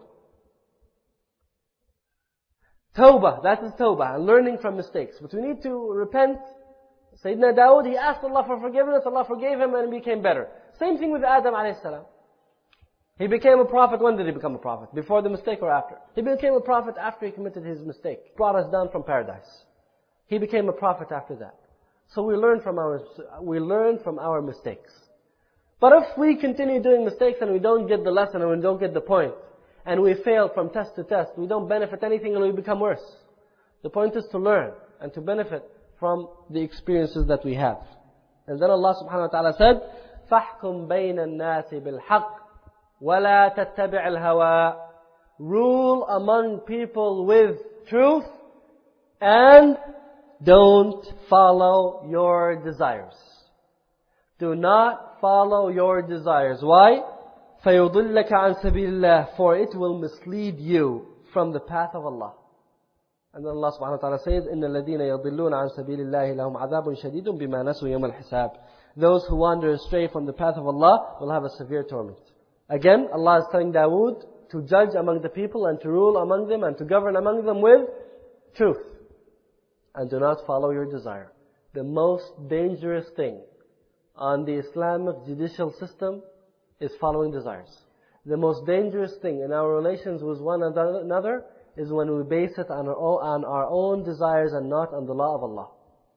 Tawbah, that is tawbah, learning from mistakes. But we need to repent. Sayyidina Dawood, he asked Allah for forgiveness, Allah forgave him and he became better. Same thing with Adam alayhi salam. He became a prophet. When did he become a prophet? Before the mistake or after? He became a prophet after he committed his mistake. Brought us down from paradise. He became a prophet after that. So we learn from our, we learn from our mistakes. But if we continue doing mistakes and we don't get the lesson and we don't get the point, and we fail from test to test, we don't benefit anything and we become worse. The point is to learn and to benefit from the experiences that we have. And then Allah subhanahu wa ta'ala said, فَحْكُمْ بَيْنَ النَّاسِ بِالْحَقِّ وَلَا تَتَّبِعِ الْهَوَىٰ. Rule among people with truth and don't follow your desires. Do not follow your desires. Why? فَيُضِلَّكَ عَنْ سَبِيلِ اللَّهِ. For it will mislead you from the path of Allah. And then Allah subhanahu wa ta'ala says, إِنَّ الَّذِينَ يَضِلُّونَ عَنْ سَبِيلِ اللَّهِ لَهُمْ عَذَابٌ شَدِيدٌ بِمَا نَسُوا يَوْمَ الْحِسَابِ. Those who wander astray from the path of Allah will have a severe torment. Again, Allah is telling Dawood to judge among the people and to rule among them and to govern among them with truth. And do not follow your desire. The most dangerous thing on the Islamic judicial system is following desires. The most dangerous thing in our relations with one another is when we base it on our own, on our own desires and not on the law of Allah.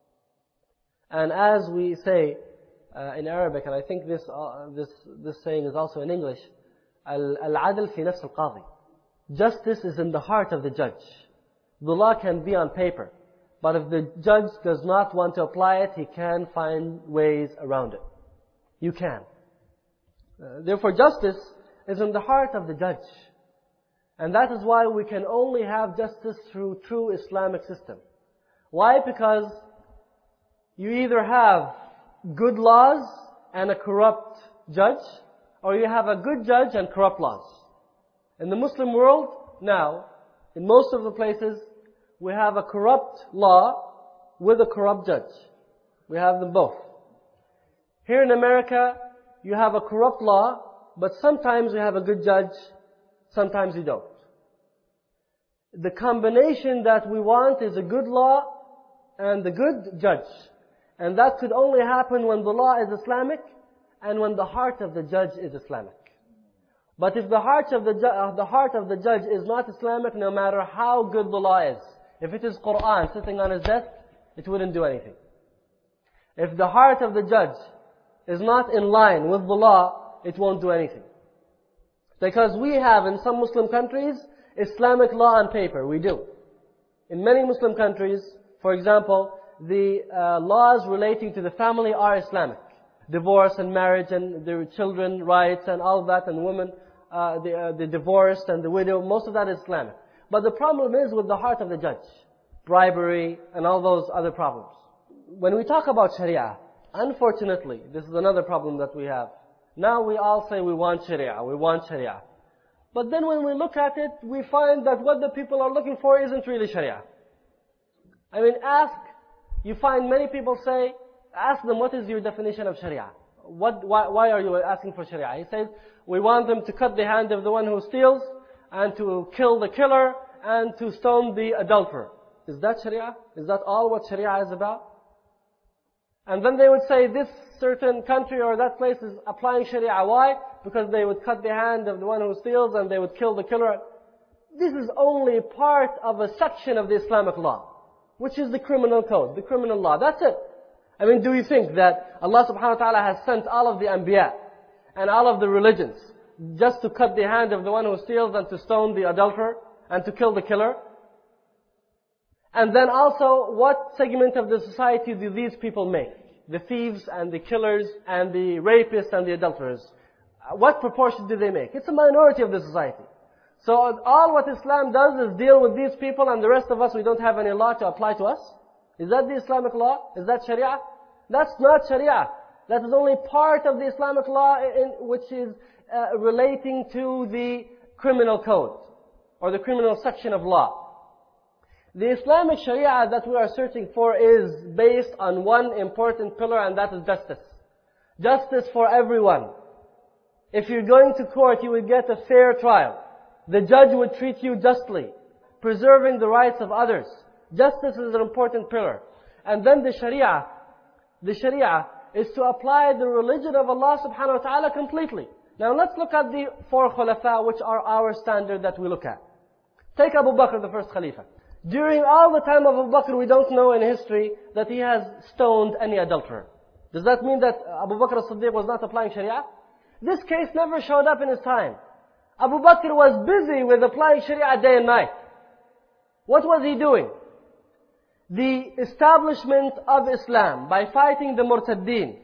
And as we say uh, in Arabic, and I think this uh, this this saying is also in English, al-adl fi nafs al-qadi. Justice is in the heart of the judge. The law can be on paper, but if the judge does not want to apply it, he can find ways around it. You can. Uh, therefore, justice is in the heart of the judge. And that is why we can only have justice through true Islamic system. Why? Because you either have good laws and a corrupt judge, or you have a good judge and corrupt laws. In the Muslim world, now, in most of the places, we have a corrupt law with a corrupt judge. We have them both. Here in America, you have a corrupt law, but sometimes you have a good judge, sometimes you don't. The combination that we want is a good law and a good judge. And that could only happen when the law is Islamic and when the heart of the judge is Islamic. But if the heart of the, ju- uh, the heart of the judge is not Islamic, no matter how good the law is, if it is Quran sitting on his desk, it wouldn't do anything. If the heart of the judge is not in line with the law, it won't do anything. Because we have in some Muslim countries, Islamic law on paper, we do. In many Muslim countries, for example, the uh, laws relating to the family are Islamic. Divorce and marriage and the children rights and all of that, and women, uh, the, uh, the divorced and the widow, most of that is Islamic. But the problem is with the heart of the judge. Bribery and all those other problems. When we talk about Sharia, unfortunately, this is another problem that we have. Now we all say we want Sharia, we want Sharia. But then when we look at it, we find that what the people are looking for isn't really Sharia. I mean, ask, you find many people say, ask them, what is your definition of Sharia? What, why, why are you asking for Sharia? He says, we want them to cut the hand of the one who steals, and to kill the killer, and to stone the adulterer. Is that Sharia? Is that all what Sharia is about? And then they would say this certain country or that place is applying Sharia. Why? Because they would cut the hand of the one who steals and they would kill the killer. This is only part of a section of the Islamic law, which is the criminal code, the criminal law. That's it. I mean, do you think that Allah subhanahu wa ta'ala has sent all of the anbiya and all of the religions just to cut the hand of the one who steals and to stone the adulterer and to kill the killer? And then also, what segment of the society do these people make? The thieves and the killers and the rapists and the adulterers. What proportion do they make? It's a minority of the society. So all what Islam does is deal with these people, and the rest of us, we don't have any law to apply to us. Is that the Islamic law? Is that Sharia? That's not Sharia. That is only part of the Islamic law in, which is uh, relating to the criminal code or the criminal section of law. The Islamic Sharia that we are searching for is based on one important pillar, and that is justice. Justice for everyone. If you're going to court, you will get a fair trial. The judge would treat you justly, preserving the rights of others. Justice is an important pillar. And then the Sharia, the Sharia is to apply the religion of Allah subhanahu wa ta'ala completely. Now let's look at the four Khulafa, which are our standard that we look at. Take Abu Bakr, the first Khalifa. During all the time of Abu Bakr, we don't know in history that he has stoned any adulterer. Does that mean that Abu Bakr as-Siddiq was not applying Sharia? This case never showed up in his time. Abu Bakr was busy with applying Sharia day and night. What was he doing? The establishment of Islam by fighting the Murtaddeen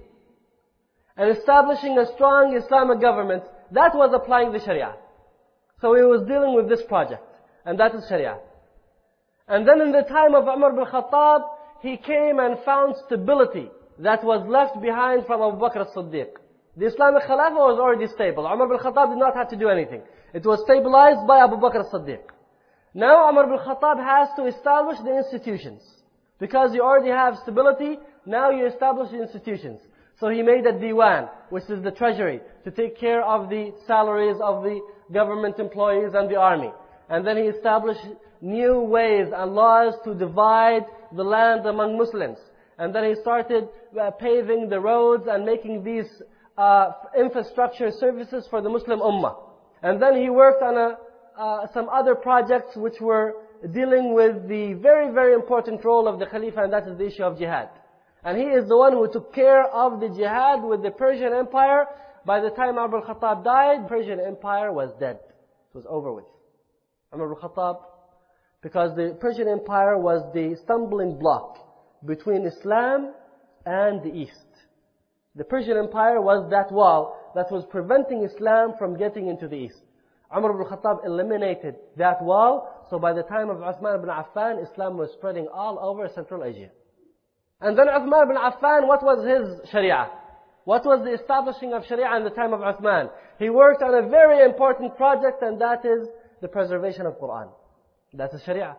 and establishing a strong Islamic government, that was applying the Sharia. So he was dealing with this project, and that is Sharia. And then in the time of Umar bin Khattab, he came and found stability that was left behind from Abu Bakr as-Siddiq. The Islamic Khilafah was already stable. Umar bin Khattab did not have to do anything. It was stabilized by Abu Bakr as-Siddiq. Now Umar bin Khattab has to establish the institutions. Because you already have stability, now you establish the institutions. So he made a diwan, which is the treasury, to take care of the salaries of the government employees and the army. And then he established new ways and laws to divide the land among Muslims. And then he started uh, paving the roads and making these uh, infrastructure services for the Muslim Ummah. And then he worked on a, uh, some other projects which were dealing with the very, very important role of the Khalifa, and that is the issue of jihad. And he is the one who took care of the jihad with the Persian Empire. By the time Umar bin Khattab died, the Persian Empire was dead. It was over with. Umar bin Khattab, because the Persian Empire was the stumbling block between Islam and the East. The Persian Empire was that wall that was preventing Islam from getting into the East. Umar bin Khattab eliminated that wall, so by the time of Uthman ibn Affan, Islam was spreading all over Central Asia. And then Uthman ibn Affan, what was his Sharia? What was the establishing of Sharia in the time of Uthman? He worked on a very important project, and that is the preservation of Quran. That's a Sharia.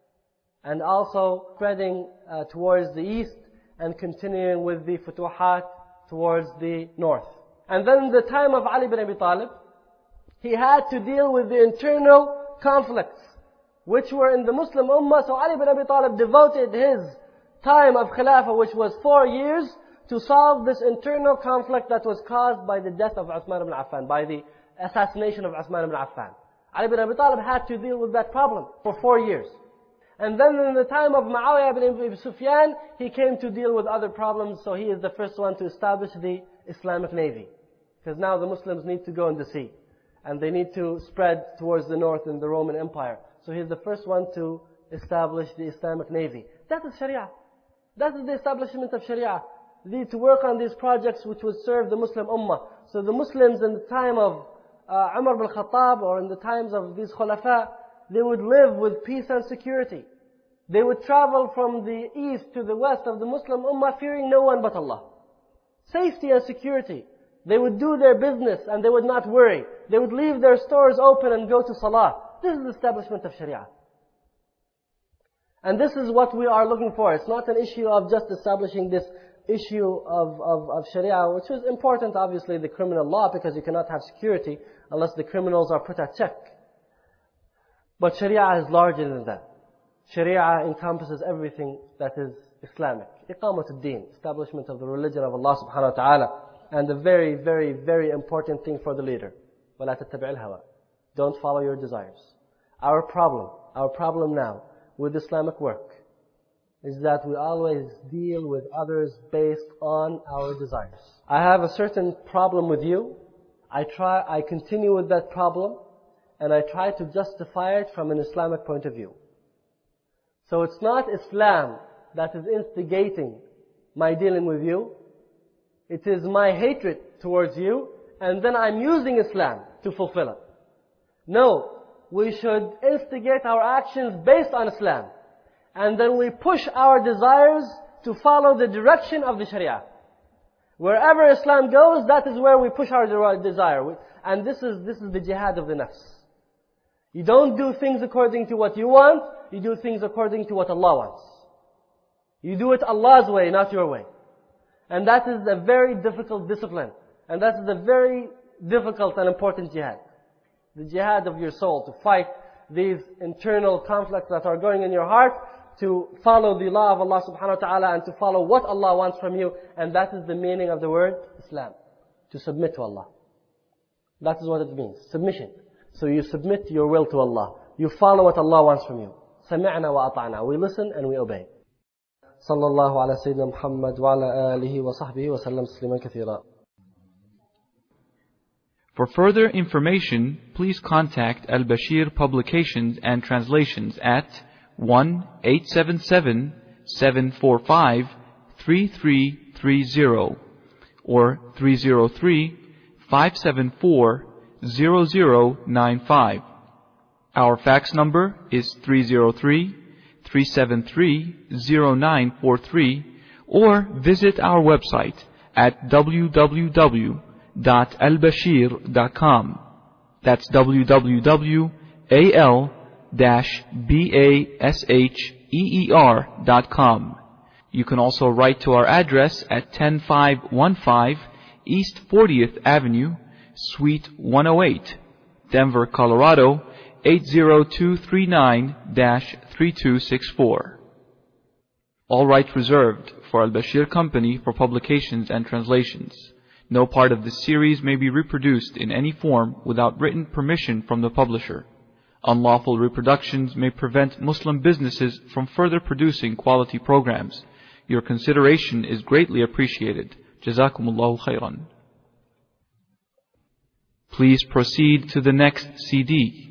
And also spreading uh, towards the east and continuing with the futuhat towards the north. And then in the time of Ali bin Abi Talib, he had to deal with the internal conflicts which were in the Muslim Ummah. So Ali bin Abi Talib devoted his time of Khilafah, which was four years, to solve this internal conflict that was caused by the death of Uthman ibn Affan, by the assassination of Uthman ibn Affan. Ali ibn Abi Talib had to deal with that problem for four years. And then in the time of Muawiyah ibn Abi Sufyan, he came to deal with other problems, so he is the first one to establish the Islamic Navy. Because now the Muslims need to go in the sea. And they need to spread towards the north in the Roman Empire. So he's the first one to establish the Islamic Navy. That is Sharia. That is the establishment of Sharia. They to work on these projects which would serve the Muslim Ummah. So the Muslims in the time of uh, Umar bin Khattab or in the times of these Khulafa, they would live with peace and security. They would travel from the east to the west of the Muslim Ummah fearing no one but Allah. Safety and security. They would do their business and they would not worry. They would leave their stores open and go to Salah. This is the establishment of Sharia. And this is what we are looking for. It's not an issue of just establishing this issue of, of, of Sharia, which is important, obviously, the criminal law, because you cannot have security unless the criminals are put at check. But Sharia is larger than that. Sharia encompasses everything that is Islamic. Iqamat ad-Din, establishment of the religion of Allah subhanahu wa ta'ala. And the very, very, very important thing for the leader. وَلَا تَتَّبِعِ الْهَوَى. Don't follow your desires. Our problem, our problem now with Islamic work is that we always deal with others based on our desires. I have a certain problem with you. I try, I continue with that problem, and I try to justify it from an Islamic point of view. So it's not Islam that is instigating my dealing with you. It is my hatred towards you, and then I'm using Islam to fulfill it. No, we should instigate our actions based on Islam. And then we push our desires to follow the direction of the Sharia. Wherever Islam goes, that is where we push our desire. And this is, this is the jihad of the nafs. You don't do things according to what you want, you do things according to what Allah wants. You do it Allah's way, not your way. And that is a very difficult discipline. And that is a very difficult and important jihad. The jihad of your soul, to fight these internal conflicts that are going in your heart, to follow the law of Allah subhanahu wa ta'ala and to follow what Allah wants from you. And that is the meaning of the word Islam. To submit to Allah. That is what it means. Submission. So you submit your will to Allah. You follow what Allah wants from you. سمعنا وأطعنا. We listen and we obey. صلى الله على سيدنا محمد وعلى آله وصحبه وسلم تسليما كثيرا.
For further information, please contact Al-Bashir Publications and Translations at one eight seven seven, seven four five, three three three zero or three zero three, five seven four, zero zero nine five. Our fax number is three zero three, three seven three, zero nine four three or visit our website at w w w dot al bashir dot com. That's w w w dot al basher dot com. You can also write to our address at ten five one five East fortieth Avenue, Suite one oh eight, Denver, Colorado eight zero two three nine dash three two six four. All rights reserved for Al-Bashir Company for publications and translations. No part of this series may be reproduced in any form without written permission from the publisher. Unlawful reproductions may prevent Muslim businesses from further producing quality programs. Your consideration is greatly appreciated. Jazakumullahu khairan. Please proceed to the next C D.